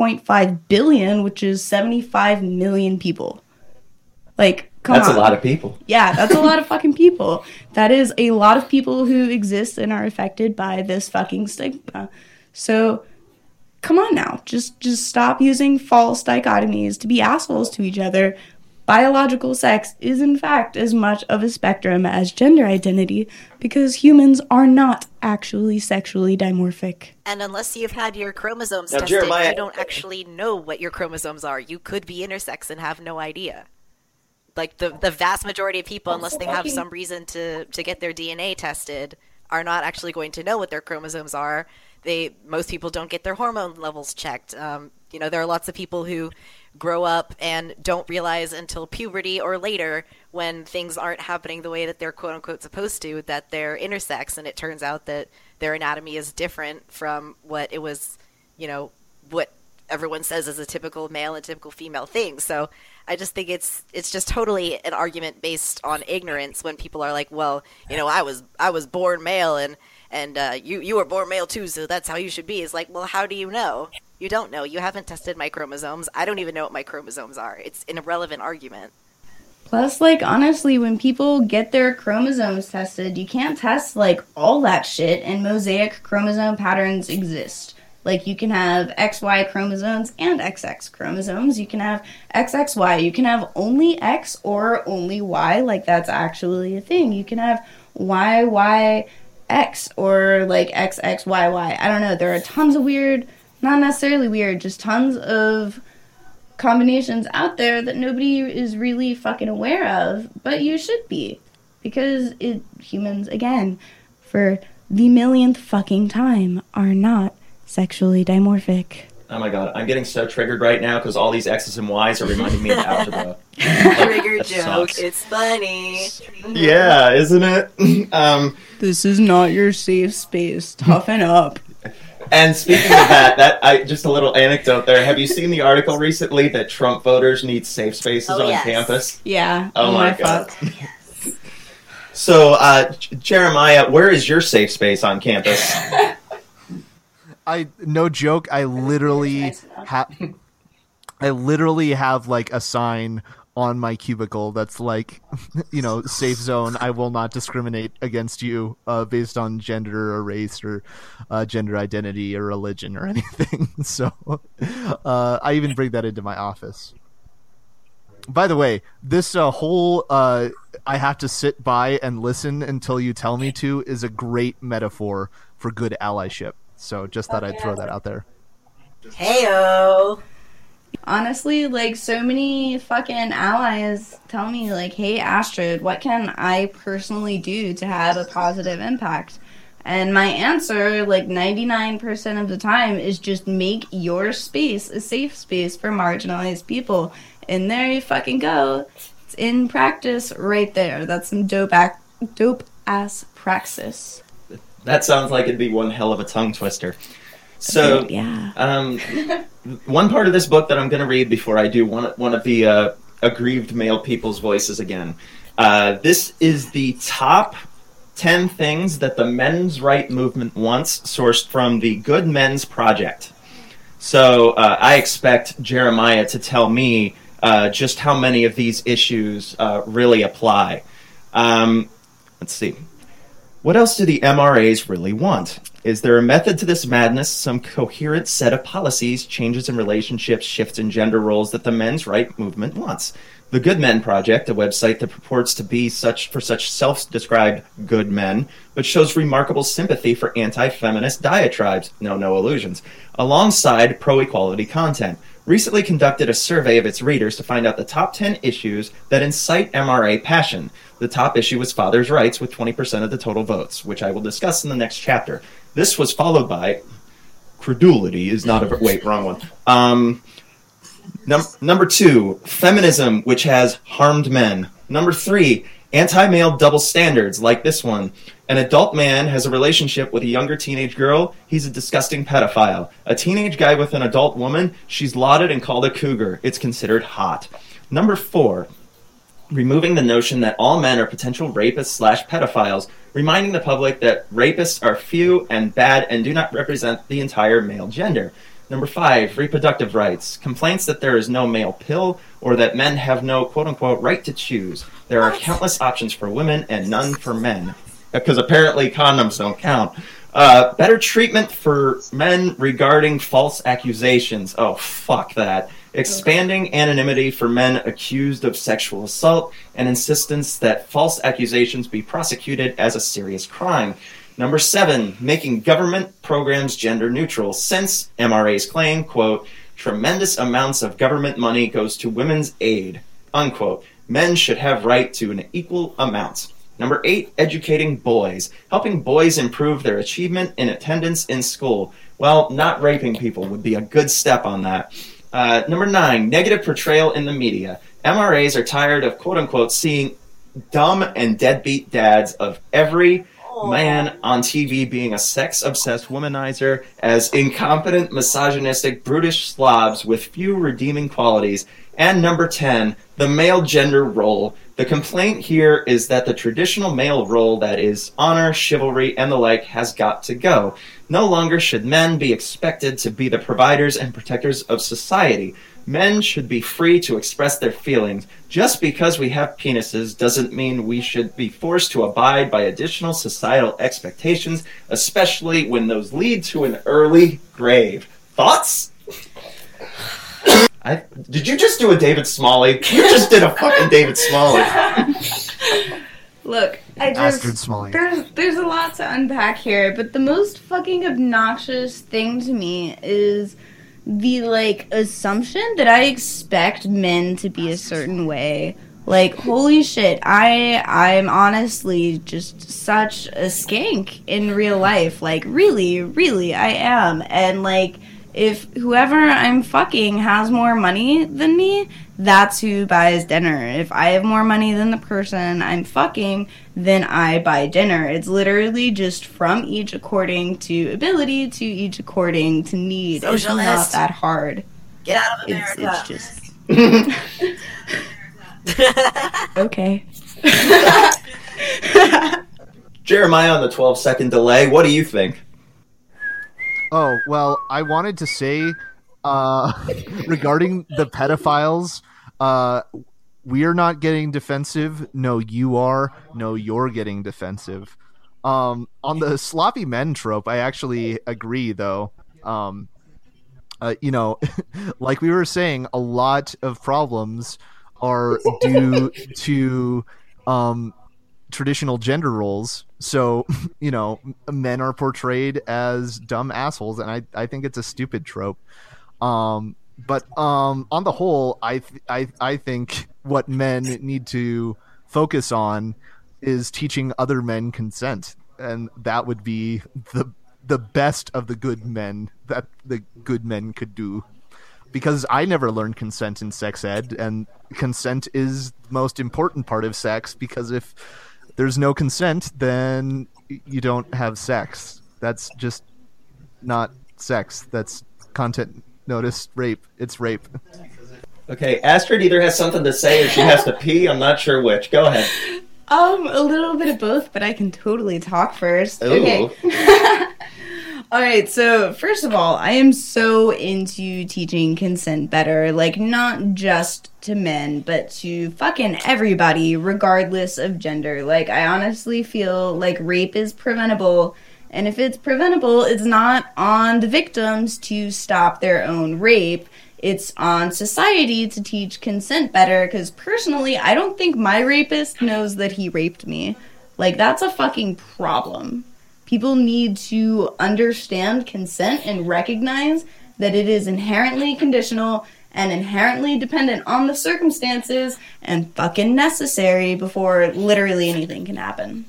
7.5 billion, which is 75 million people. Like, That's a lot of people. Yeah, that's a lot of fucking people. That is a lot of people who exist and are affected by this fucking stigma. So, come on now. Just stop using false dichotomies to be assholes to each other. Biological sex is, in fact, as much of a spectrum as gender identity because humans are not actually sexually dimorphic. And unless you've had your chromosomes tested, you don't actually know what your chromosomes are. You could be intersex and have no idea. Like, the vast majority of people, unless they have some reason to get their DNA tested, are not actually going to know what their chromosomes are. Most people don't get their hormone levels checked. There are lots of people who grow up and don't realize until puberty or later, when things aren't happening the way that they're quote-unquote supposed to, that they're intersex, and it turns out that their anatomy is different from what it was, what everyone says is a typical male and typical female thing. So I just think it's just totally an argument based on ignorance when people are like, well, I was born male and you were born male too, so that's how you should be. It's like, well, how do you know? You don't know. You haven't tested my chromosomes. I don't even know what my chromosomes are. It's an irrelevant argument. Plus, like, honestly, when people get their chromosomes tested, you can't test, like, all that shit, and mosaic chromosome patterns exist. Like, you can have XY chromosomes and XX chromosomes. You can have XXY. You can have only X or only Y. Like, that's actually a thing. You can have YYX or, like, XXYY. I don't know. There are tons of weird, not necessarily weird, just tons of combinations out there that nobody is really fucking aware of, but you should be. Because humans, again, for the millionth fucking time, are not sexually dimorphic. Oh my god, I'm getting so triggered right now because all these X's and Y's are reminding me of algebra. Trigger joke. Sucks. It's funny. Yeah, isn't it? This is not your safe space. Toughen up. And speaking of that, just a little anecdote there. Have you seen the article recently that Trump voters need safe spaces on campus? Yeah. Oh my god. Yes. So, Jeremiah, where is your safe space on campus? No joke, I literally have like a sign on my cubicle that's like, safe zone. I will not discriminate against you based on gender or race or gender identity or religion or anything. So I even bring that into my office. By the way, this whole I have to sit by and listen until you tell me to is a great metaphor for good allyship. So just thought I'd throw that out there. Heyo. Honestly, like, so many fucking allies tell me, like, hey, Astrid, what can I personally do to have a positive impact? And my answer, like, 99% of the time is just make your space a safe space for marginalized people. And there you fucking go. It's in practice right there. That's some dope-ass praxis. That sounds like it'd be one hell of a tongue twister. So, one part of this book that I'm going to read before I do one of the aggrieved male people's voices again. This is the top 10 things that the men's right movement wants, sourced from the Good Men's Project. So, I expect Jeremiah to tell me just how many of these issues really apply. Let's see. What else do the MRAs really want? Is there a method to this madness, some coherent set of policies, changes in relationships, shifts in gender roles that the men's right movement wants? The Good Men Project, a website that purports to be for such self-described good men, but shows remarkable sympathy for anti-feminist diatribes, no illusions, alongside pro-equality content, recently conducted a survey of its readers to find out the top 10 issues that incite MRA passion. The top issue was fathers' rights with 20% of the total votes, which I will discuss in the next chapter. This was followed by credulity is not a... Wait, wrong one. Number 2, feminism, which has harmed men. Number 3, anti-male double standards, like this one. An adult man has a relationship with a younger teenage girl, he's a disgusting pedophile. A teenage guy with an adult woman, she's lauded and called a cougar. It's considered hot. Number 4, removing the notion that all men are potential rapists/pedophiles, reminding the public that rapists are few and bad and do not represent the entire male gender. Number 5, reproductive rights. Complaints that there is no male pill or that men have no quote-unquote right to choose. There are countless options for women and none for men. Because apparently condoms don't count. Better treatment for men regarding false accusations. Oh, fuck that. Expanding anonymity for men accused of sexual assault and insistence that false accusations be prosecuted as a serious crime. Number 7, making government programs gender neutral, since MRAs claim, quote, tremendous amounts of government money goes to women's aid, unquote. Men should have right to an equal amount. Number 8, educating boys, helping boys improve their achievement in attendance in school. Well, not raping people would be a good step on that. Number 9, negative portrayal in the media. MRAs are tired of, quote-unquote, seeing dumb and deadbeat dads of every man on TV being a sex-obsessed womanizer as incompetent, misogynistic, brutish slobs with few redeeming qualities. And number 10, the male gender role. The complaint here is that the traditional male role, that is honor, chivalry, and the like, has got to go. No longer should men be expected to be the providers and protectors of society. Men should be free to express their feelings. Just because we have penises doesn't mean we should be forced to abide by additional societal expectations, especially when those lead to an early grave. Thoughts? Did you just do a David Smalley? You just did a fucking David Smalley. Look, Bastard Smalley. there's a lot to unpack here, but the most fucking obnoxious thing to me is the, like, assumption that I expect men to be a certain way. Like, holy shit, I'm honestly just such a skank in real life. Like, really, really, I am. And, like, if whoever I'm fucking has more money than me, that's who buys dinner. If I have more money than the person I'm fucking, then I buy dinner. It's literally just from each according to ability to each according to need. Socialist. It's not that hard. Get out of America. It's just... Okay. Jeremiah on the 12-second delay, what do you think? Oh, well, I wanted to say, regarding the pedophiles, we are not getting defensive. No, you are. No, you're getting defensive. On the sloppy men trope, I actually agree, though. You know, like we were saying, a lot of problems are due to traditional gender roles. So, you know, men are portrayed as dumb assholes, and I think it's a stupid trope. But on the whole, I think what men need to focus on is teaching other men consent, and that would be the best of the good men that the good men could do. Because I never learned consent in sex ed, and consent is the most important part of sex, because if there's no consent, then you don't have sex. That's just not sex. That's content notice rape. It's rape. Okay, Astrid either has something to say or she has to pee. I'm not sure which. Go ahead. A little bit of both, but I can totally talk first. Ooh. Okay. All right, so first of all, I am so into teaching consent better, like not just to men, but to fucking everybody, regardless of gender. Like, I honestly feel like rape is preventable, and if it's preventable, it's not on the victims to stop their own rape. It's on society to teach consent better, because personally, I don't think my rapist knows that he raped me. Like, that's a fucking problem. People need to understand consent and recognize that it is inherently conditional and inherently dependent on the circumstances and fucking necessary before literally anything can happen.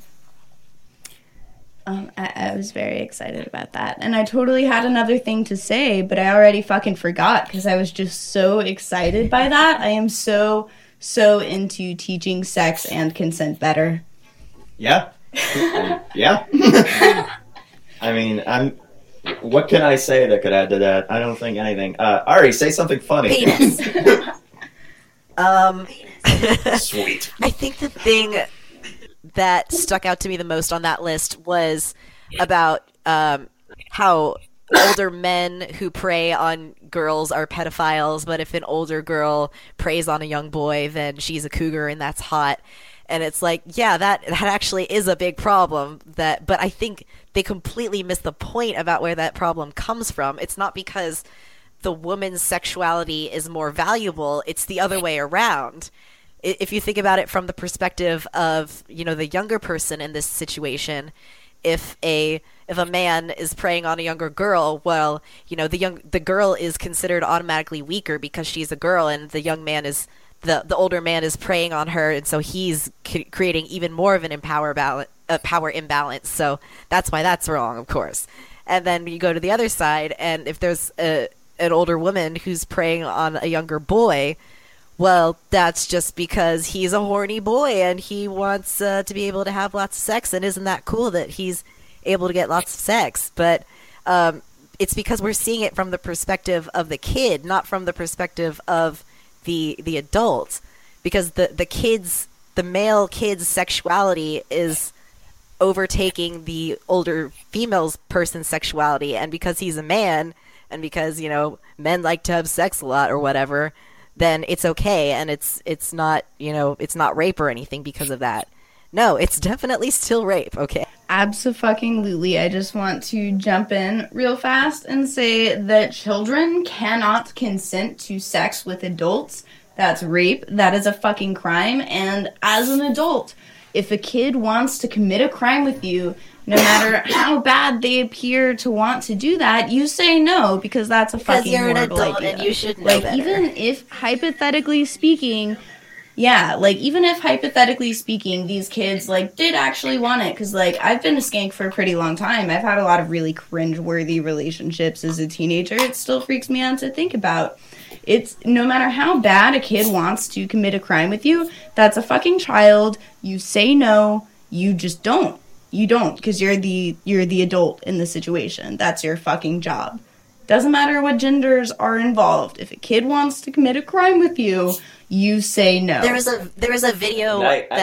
I was very excited about that. And I totally had another thing to say, but I already fucking forgot because I was just so excited by that. I am so into teaching sex and consent better. Yeah. Yeah. I mean, what can I say that could add to that? I don't think anything. Ari, say something funny. Penis. Sweet. I think the thing that stuck out to me the most on that list was about how older men who prey on girls are pedophiles, but if an older girl preys on a young boy, then she's a cougar and that's hot. And it's like, yeah, that actually is a big problem. But I think they completely miss the point about where that problem comes from. It's not because the woman's sexuality is more valuable. It's the other way around. If you think about it from the perspective of, you know, the younger person in this situation, if a man is preying on a younger girl, well, you know, the girl is considered automatically weaker because she's a girl, and the young man is. The older man is preying on her, and so he's creating even more of an power imbalance. So that's why that's wrong, of course. And then you go to the other side, and if there's an older woman who's preying on a younger boy, well, that's just because he's a horny boy and he wants to be able to have lots of sex, and isn't that cool that he's able to get lots of sex? But it's because we're seeing it from the perspective of the kid, not from the perspective of the adults, because the male kid's sexuality is overtaking the older female person's sexuality, and because he's a man, and because, men like to have sex a lot or whatever, then it's okay, and it's not, it's not rape or anything because of that. No, it's definitely still rape, okay? Abso-fucking-lutely. I just want to jump in real fast and say that children cannot consent to sex with adults. That's rape. That is a fucking crime. And as an adult, if a kid wants to commit a crime with you, no matter how bad they appear to want to do that, you say no, because that's a fucking you're an horrible adult idea. and you should know better. Even if hypothetically speaking, these kids, did actually want it, because, I've been a skank for a pretty long time. I've had a lot of really cringe-worthy relationships as a teenager. It still freaks me out to think about. It's, no matter how bad a kid wants to commit a crime with you, that's a fucking child. You say no, you just don't. You don't, because you're the adult in the situation. That's your fucking job. Doesn't matter what genders are involved. If a kid wants to commit a crime with you, you say no. There was a video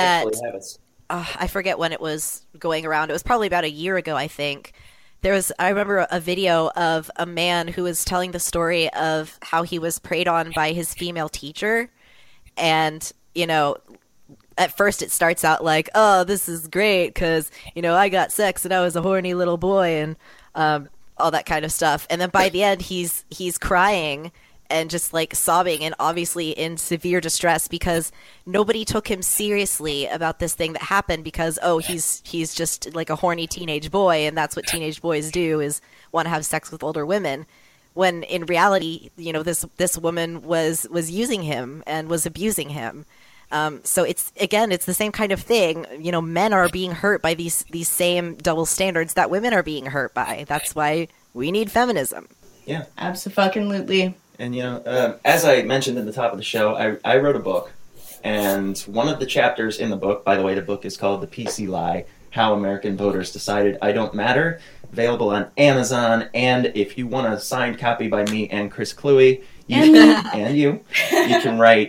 I forget when it was going around. It was probably about a year ago, I think. I remember a video of a man who was telling the story of how he was preyed on by his female teacher, and at first it starts out like, oh, this is great because I got sex and I was a horny little boy and all that kind of stuff, and then by the end he's crying and just sobbing and obviously in severe distress because nobody took him seriously about this thing that happened because he's just a horny teenage boy, and that's what teenage boys do, is want to have sex with older women, when in reality this woman was using him and was abusing him. So it's the same kind of thing. Men are being hurt by these same double standards that women are being hurt by. That's why we need feminism. Yeah, absolutely. And as I mentioned at the top of the show, I wrote a book, and one of the chapters in the book, by the way, the book is called "The PC Lie: How American Voters Decided I Don't Matter," available on Amazon. And if you want a signed copy by me and Chris Cluey, you can write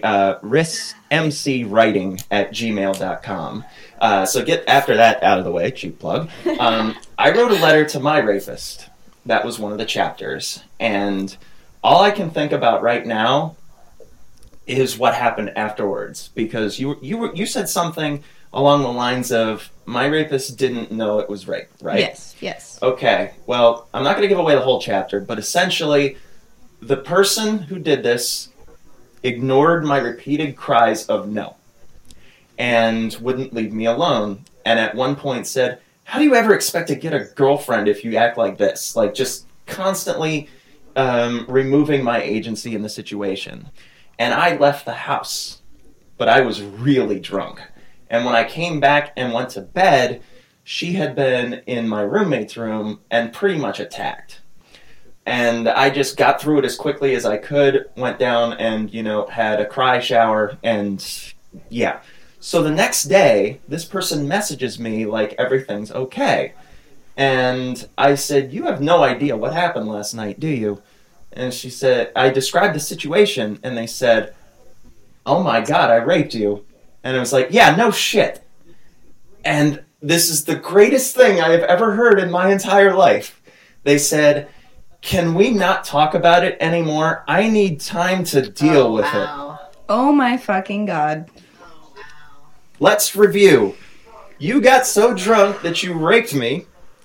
rismcwriting@gmail.com. So get after that out of the way, cheap plug. I wrote a letter to my rapist. That was one of the chapters, and all I can think about right now is what happened afterwards, because you said something along the lines of, my rapist didn't know it was rape, right? Yes. Okay, well, I'm not going to give away the whole chapter, but essentially, the person who did this ignored my repeated cries of no, and wouldn't leave me alone, and at one point said, how do you ever expect to get a girlfriend if you act like this? Just constantly removing my agency in the situation. And I left the house, but I was really drunk. And when I came back and went to bed, she had been in my roommate's room and pretty much attacked. And I just got through it as quickly as I could, went down and, had a cry shower, and yeah. So the next day, this person messages me like everything's okay. And I said, you have no idea what happened last night, do you? And she said, I described the situation, and they said, oh my God, I raped you. And I was like, yeah, no shit. And this is the greatest thing I have ever heard in my entire life. They said, can we not talk about it anymore? I need time to deal with it. Oh my fucking God. Let's review. You got so drunk that you raped me,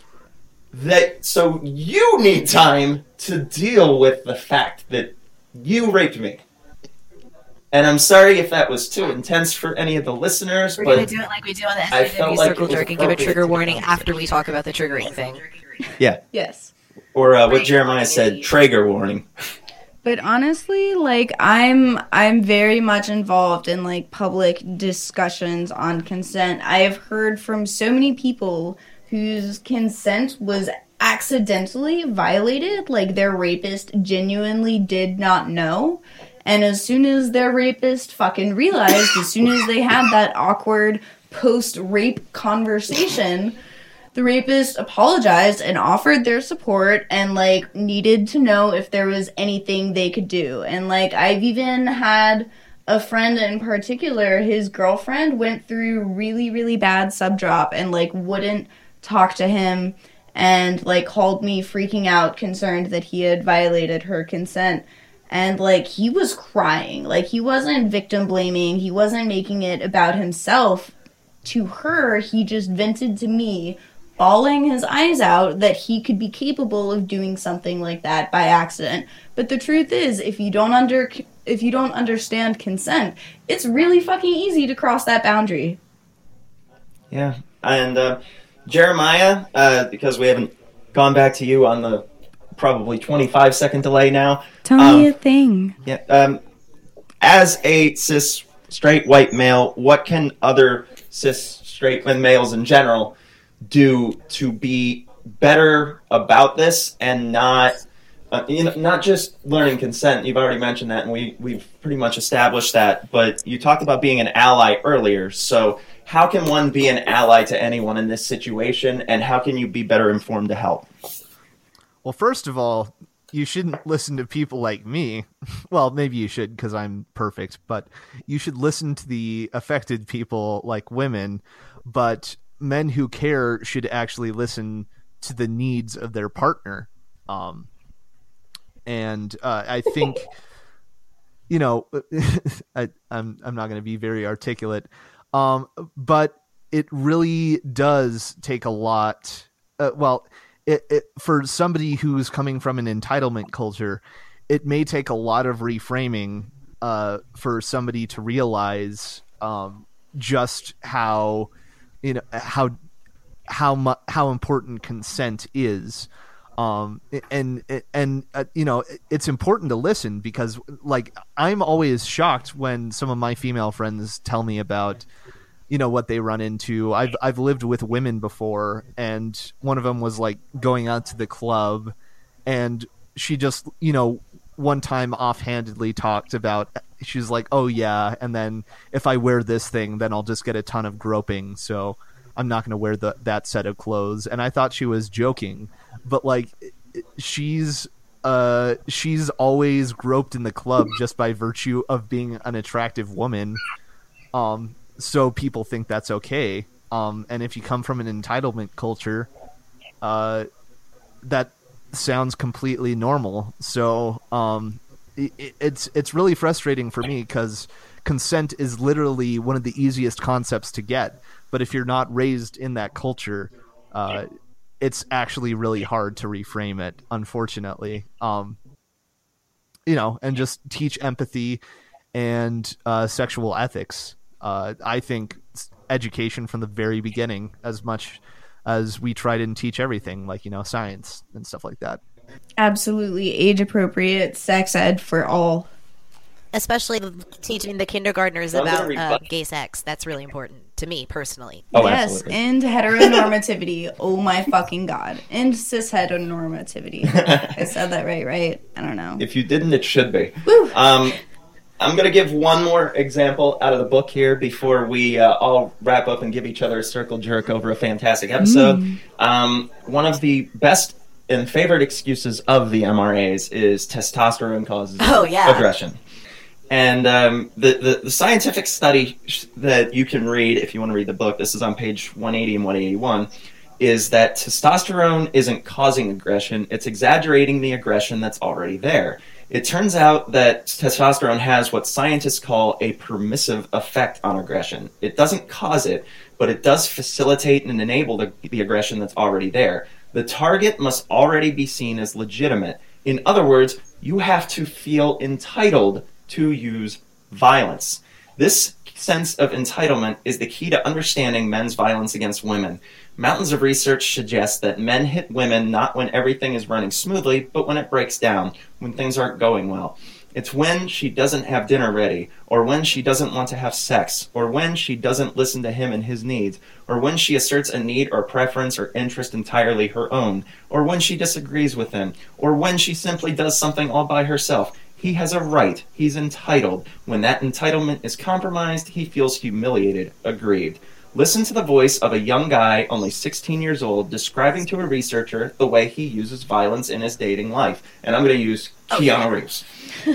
so you need time to deal with the fact that you raped me. And I'm sorry if that was too intense for any of the listeners. We're going to do it like we do on the SJW Circle Jerk and give a trigger warning after we talk about the triggering thing. Yeah. Yes. Or what Jeremiah said, Traeger warning. But honestly, I'm very much involved in public discussions on consent. I have heard from so many people whose consent was accidentally violated, their rapist genuinely did not know. And as soon as their rapist fucking realized, as soon as they had that awkward post-rape conversation, the rapist apologized and offered their support and, needed to know if there was anything they could do. And, I've even had a friend in particular, his girlfriend went through really, really bad subdrop and, wouldn't talk to him and like called me freaking out, concerned that he had violated her consent. And like he was crying. Like he wasn't victim blaming, he wasn't making it about himself to her. He just vented to me, bawling his eyes out, that he could be capable of doing something like that by accident. But the truth is, if you don't understand consent, it's really fucking easy to cross that boundary. Yeah. And Jeremiah, because we haven't gone back to you on the probably 25-second delay now. Tell me a thing. Yeah. As a cis straight white male, what can other cis straight males in general do to be better about this and not not just learning consent? You've already mentioned that, and we've pretty much established that, but you talked about being an ally earlier. So how can one be an ally to anyone in this situation, and how can you be better informed to help? Well, first of all, you shouldn't listen to people like me. Well, maybe you should because I'm perfect, but you should listen to the affected people like women. But men who care should actually listen to the needs of their partner. And I think, I'm not going to be very articulate, but it really does take a lot. For somebody who's coming from an entitlement culture, it may take a lot of reframing for somebody to realize just how important consent is. It's important to listen because, like, I'm always shocked when some of my female friends tell me about what they run into. I've lived with women before, and one of them was like going out to the club, and she just one time offhandedly talked about, she's like, oh yeah, and then if I wear this thing, then I'll just get a ton of groping, so I'm not going to wear that set of clothes. And I thought she was joking, but like she's always groped in the club just by virtue of being an attractive woman. So people think that's okay. And if you come from an entitlement culture, that sounds completely normal. So it's really frustrating for me because consent is literally one of the easiest concepts to get. But if you're not raised in that culture, it's actually really hard to reframe it, unfortunately. And just teach empathy and sexual ethics. I think education from the very beginning, as much as we try to teach everything, like, science and stuff like that. Absolutely. Age-appropriate sex ed for all. Especially teaching the kindergartners about gay sex. That's really important to me, personally. Oh, yes, absolutely. And heteronormativity. Oh my fucking god. And cis-heteronormativity. I said that right? I don't know. If you didn't, it should be. Woo. I'm going to give one more example out of the book here before we all wrap up and give each other a circle jerk over a fantastic episode. One of the best and favorite excuses of the MRAs is testosterone causes aggression. And the scientific study that you can read, if you want to read the book, this is on page 180 and 181, is that testosterone isn't causing aggression, it's exaggerating the aggression that's already there. It turns out that testosterone has what scientists call a permissive effect on aggression. It doesn't cause it, but it does facilitate and enable the aggression that's already there. The target must already be seen as legitimate. In other words, you have to feel entitled to use violence. This sense of entitlement is the key to understanding men's violence against women. Mountains of research suggest that men hit women not when everything is running smoothly, but when it breaks down, when things aren't going well. It's when she doesn't have dinner ready, or when she doesn't want to have sex, or when she doesn't listen to him and his needs, or when she asserts a need or preference or interest entirely her own, or when she disagrees with him, or when she simply does something all by herself. He has a right. He's entitled. When that entitlement is compromised, he feels humiliated, aggrieved. Listen to the voice of a young guy, only 16 years old, describing to a researcher the way he uses violence in his dating life. And I'm going to use Keanu Reeves.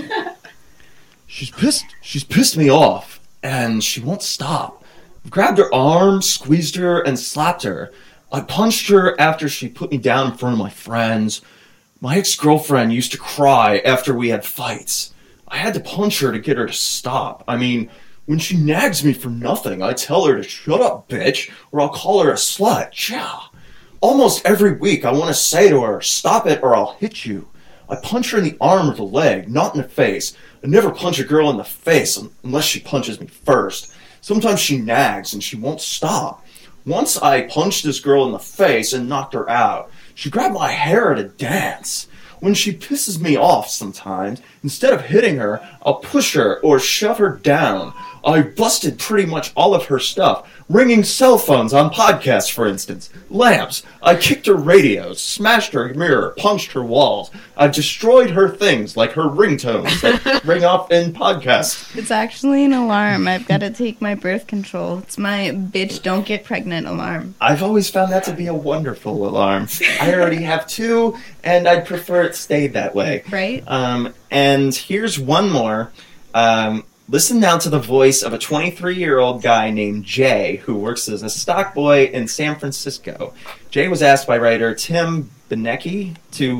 She's pissed me off, and she won't stop. I've grabbed her arm, squeezed her, and slapped her. I punched her after she put me down in front of my friends. My ex-girlfriend used to cry after we had fights. I had to punch her to get her to stop. I mean, when she nags me for nothing, I tell her to shut up, bitch, or I'll call her a slut. Yeah. Almost every week, I want to say to her, stop it or I'll hit you. I punch her in the arm or the leg, not in the face. I never punch a girl in the face unless she punches me first. Sometimes she nags and she won't stop. Once I punched this girl in the face and knocked her out. She grabbed my hair at a dance. When she pisses me off sometimes, instead of hitting her, I'll push her or shove her down. I busted pretty much all of her stuff, ringing cell phones on podcasts, for instance. Lamps. I kicked her radios, smashed her mirror, punched her walls. I destroyed her things, like her ringtones that ring off in podcasts. It's actually an alarm. I've got to take my birth control. It's my bitch don't get pregnant alarm. I've always found that to be a wonderful alarm. I already have 2, and I'd prefer it stayed that way. Right? And here's one more. Listen now to the voice of a 23-year-old guy named Jay, who works as a stock boy in San Francisco. Jay was asked by writer Tim Benecke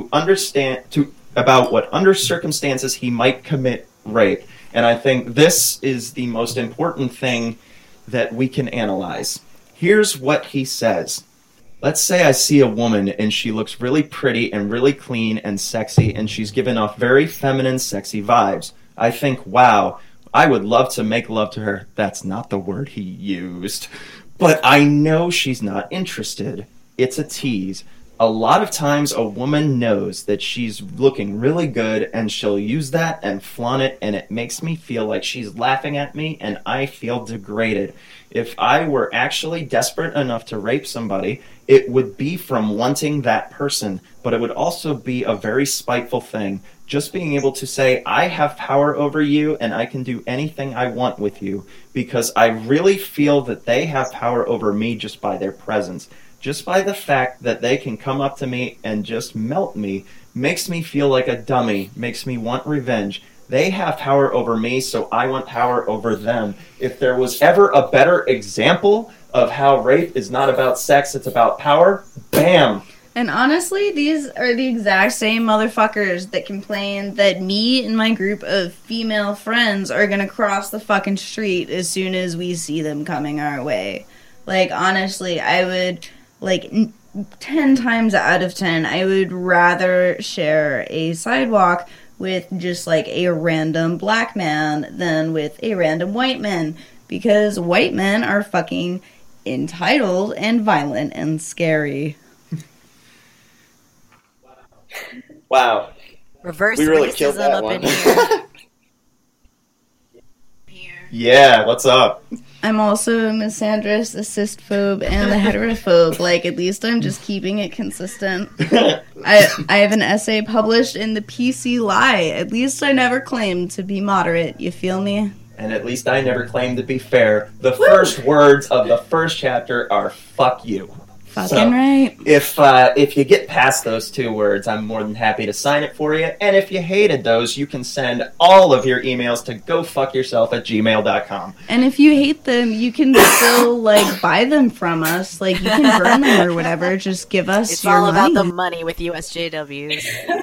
about what under circumstances he might commit rape. And I think this is the most important thing that we can analyze. Here's what he says. Let's say I see a woman and she looks really pretty and really clean and sexy, and she's giving off very feminine, sexy vibes. I think, wow, I would love to make love to her. That's not the word he used. But I know she's not interested. It's a tease. A lot of times a woman knows that she's looking really good and she'll use that and flaunt it, and it makes me feel like she's laughing at me and I feel degraded. If I were actually desperate enough to rape somebody, it would be from wanting that person, but it would also be a very spiteful thing. Just being able to say, I have power over you and I can do anything I want with you, because I really feel that they have power over me just by their presence. Just by the fact that they can come up to me and just melt me makes me feel like a dummy, makes me want revenge. They have power over me, so I want power over them. If there was ever a better example of how rape is not about sex, it's about power, bam! And honestly, these are the exact same motherfuckers that complain that me and my group of female friends are gonna cross the fucking street as soon as we see them coming our way. Like, honestly, I would, 10 times out of 10, I would rather share a sidewalk with just, a random black man than with a random white man. Because white men are fucking entitled and violent and scary. Wow. Reverse we really racism killed that up one. in here. Yeah, what's up? I'm also a misandrist, a cystphobe, and a heterophobe. At least I'm just keeping it consistent. I have an essay published in the PC Lie. At least I never claimed to be moderate. You feel me? And at least I never claimed to be fair. The first words of the first chapter are "fuck you." Fucking right. If you get past those 2 words, I'm more than happy to sign it for you. And if you hated those, you can send all of your emails to gofuckyourself@gmail.com. And if you hate them, you can still buy them from us. You can burn them or whatever. Just give us It's your all money. about the money with USJWs.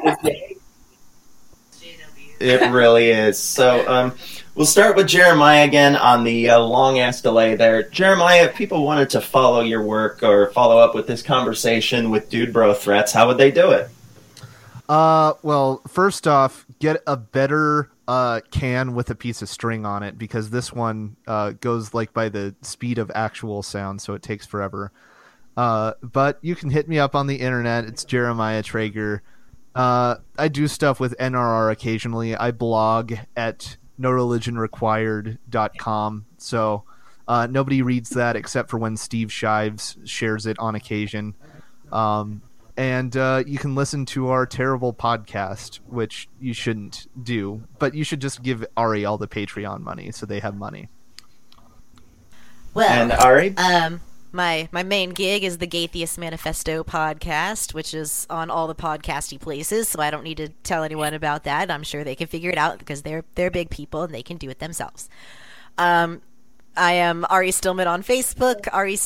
It really is. So, we'll start with Jeremiah again on the long-ass delay there. Jeremiah, if people wanted to follow your work or follow up with this conversation with Dude Bro Threats, how would they do it? Well, first off, get a better can with a piece of string on it, because this one goes by the speed of actual sound, so it takes forever. But you can hit me up on the internet. It's Jeremiah Traeger. I do stuff with NRR occasionally. I blog at noreligionrequired.com, so nobody reads that except for when Steve Shives shares it on occasion. And you can listen to our terrible podcast, which you shouldn't do, but you should just give Ari all the Patreon money so they have money. Well, and Ari? My main gig is the Gaytheist Manifesto podcast, which is on all the podcasty places, so I don't need to tell anyone about that. I'm sure they can figure it out because they're big people and they can do it themselves. I am Ari Stillman on Facebook,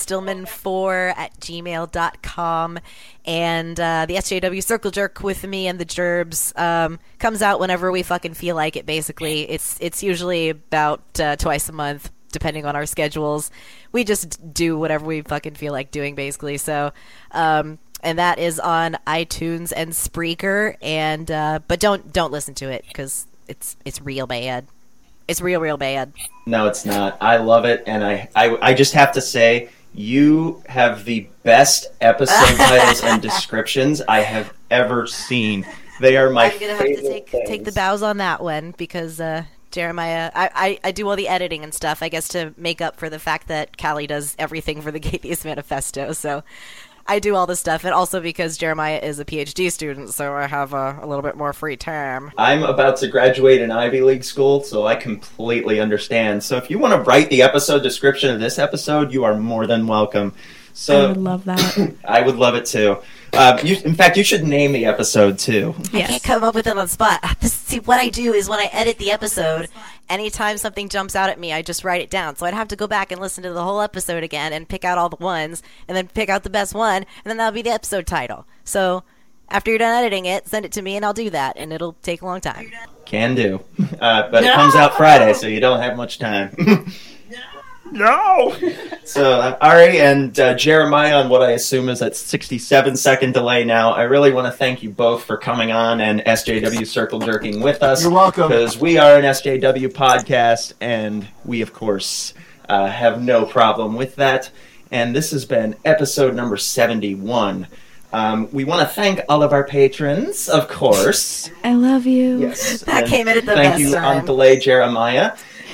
aristillman4@gmail.com, and the SJW Circle Jerk with me and the Gerbs comes out whenever we fucking feel like it. Basically, it's usually about twice a month, depending on our schedules. We just do whatever we fucking feel like doing, basically. So, and that is on iTunes and Spreaker, and but don't listen to it because it's real bad. It's real bad. No, it's not. I love it, and I just have to say, you have the best episode titles and descriptions I have ever seen. They are my favorite. I'm gonna have to take the bows on that one because Jeremiah, I do all the editing and stuff, I guess, to make up for the fact that Callie does everything for the Gay Theist Manifesto. So I do all the stuff, and also because Jeremiah is a PhD student, so I have a little bit more free time. I'm about to graduate in Ivy League school, so I completely understand. So if you want to write the episode description of this episode, you are more than welcome. So I would love that. I would love it too. In fact, you should name the episode too. Yes. I can't come up with it on the spot. See, what I do is when I edit the episode, anytime something jumps out at me, I just write it down. So I'd have to go back and listen to the whole episode again and pick out all the ones, and then pick out the best one, and then that'll be the episode title. So after you're done editing it, send it to me, and I'll do that, and it'll take a long time. Can do. But it comes out Friday, so you don't have much time. No! So, Ari and Jeremiah, on what I assume is that 67-second delay now, I really want to thank you both for coming on and SJW Circle Jerking with us. You're welcome. Because we are an SJW podcast, and we, of course, have no problem with that. And this has been episode number 71. We want to thank all of our patrons, of course. I love you. Yes. That came in at the thank best you time. on delay, Jeremiah.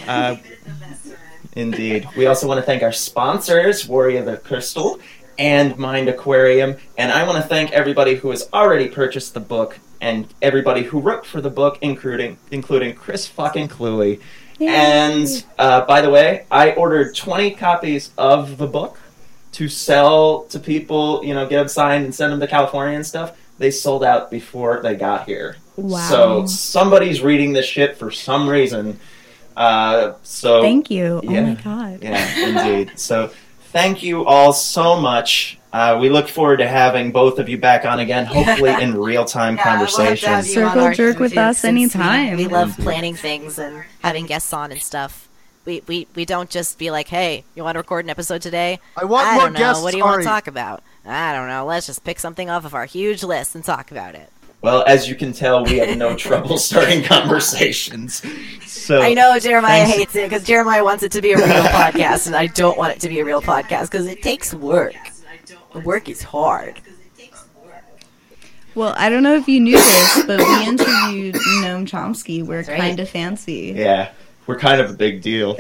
Indeed. We also want to thank our sponsors, Warrior the Crystal and Mind Aquarium. And I want to thank everybody who has already purchased the book and everybody who wrote for the book, including Chris fucking Cluey. Yay. And by the way, I ordered 20 copies of the book to sell to people, get them signed and send them to California and stuff. They sold out before they got here. Wow. So somebody's reading this shit for some reason. So thank you. Yeah, oh my god. Yeah, indeed. So thank you all so much. We look forward to having both of you back on again, hopefully in real-time conversations. Circle jerk with us anytime. We love planning things and having guests on and stuff. We don't just be like, hey, you want to record an episode today? I want more don't know. guests, What do you want Ari. to talk about? I don't know. Let's just pick something off of our huge list and talk about it. Well, as you can tell, we have no trouble starting conversations. So I know Jeremiah hates it because Jeremiah wants it to be a real podcast, and I don't want it to be a real podcast because it takes work. The work is hard. Well, I don't know if you knew this, but we interviewed Noam Chomsky. We're kind of fancy. Yeah, we're kind of a big deal.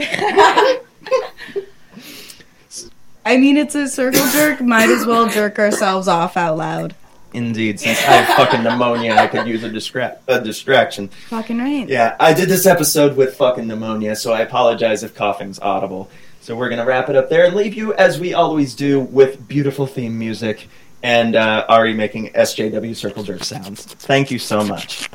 I mean, it's a circle jerk. Might as well jerk ourselves off out loud. Indeed, since I have fucking pneumonia, I could use a distraction. Fucking right. Yeah, I did this episode with fucking pneumonia, so I apologize if coughing's audible. So we're gonna wrap it up there and leave you, as we always do, with beautiful theme music and Ari making SJW Circle Jerk sounds. Thank you so much.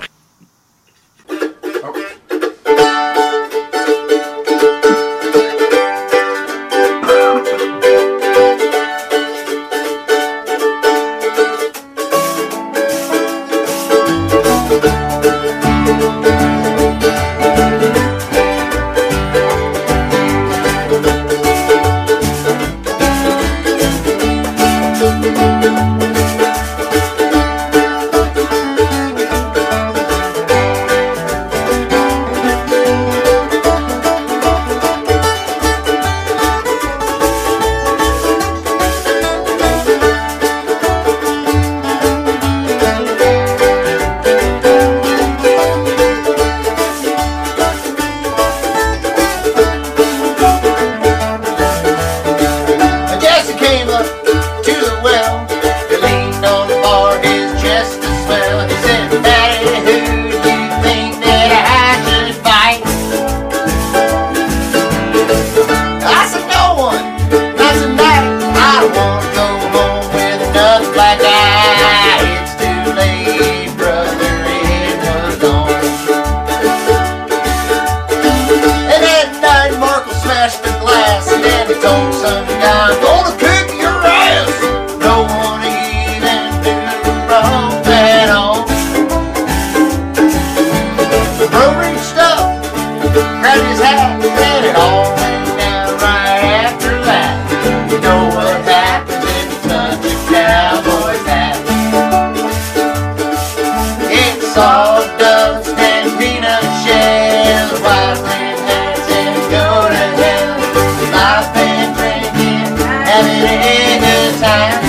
having a good time.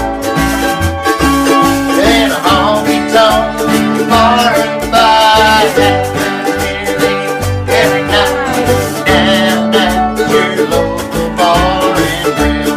In a honky-tonk bar and bar, nearly every night down at your local bar and grill.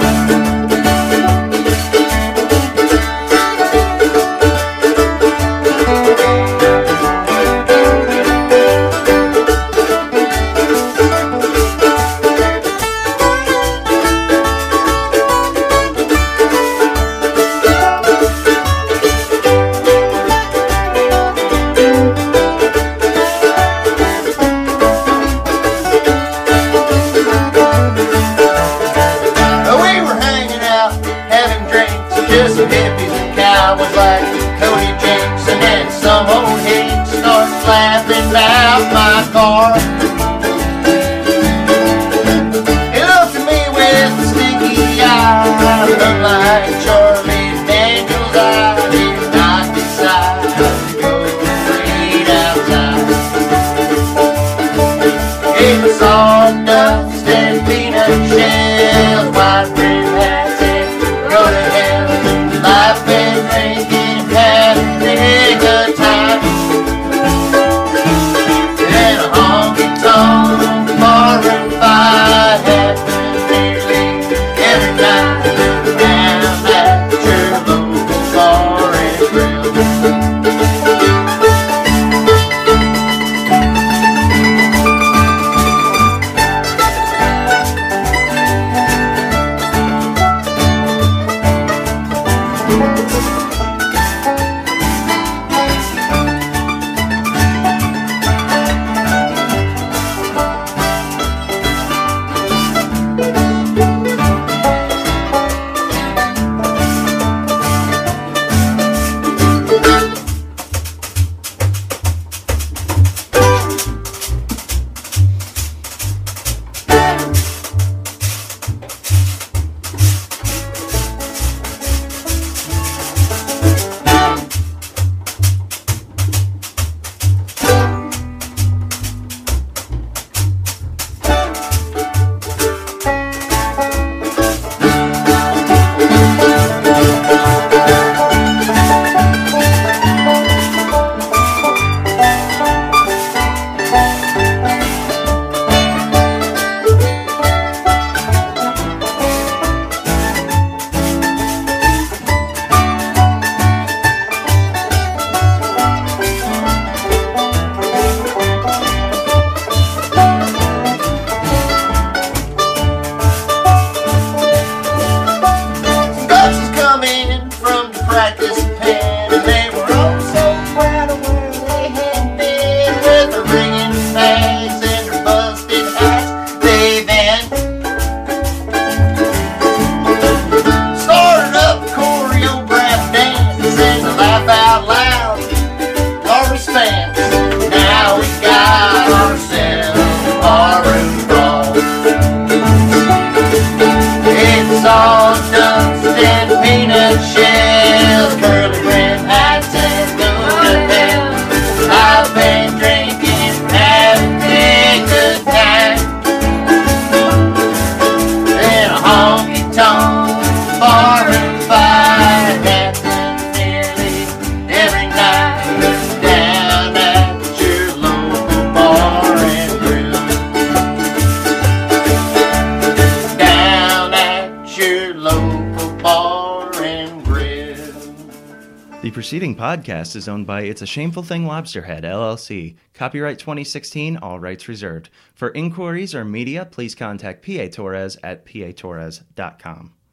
Just some hippies and cowboys like Cody Jackson, and some old hick starts laughing about my car. He looked at me with a stinky eye, but unlike Charlie Daniels, I did not decide to go straight outside. Gave me sawdust and peanut shells, white bread hats, and go to hell. I've been drinking, having a good time. In a honky-tonk bar and bar, happens nearly every night down at your local bar and grill. Sawdust and peanut shells, curly red hats and golden bells. I've been drinking, having a good time. In a honky-tonk bar and bar, happens nearly every night down at your local bar and grill. Down at your local bar and grill. The preceding podcast is owned by It's a Shameful Thing Lobsterhead, LLC. Copyright 2016, all rights reserved. For inquiries or media, please contact PA Torres at patorres.com.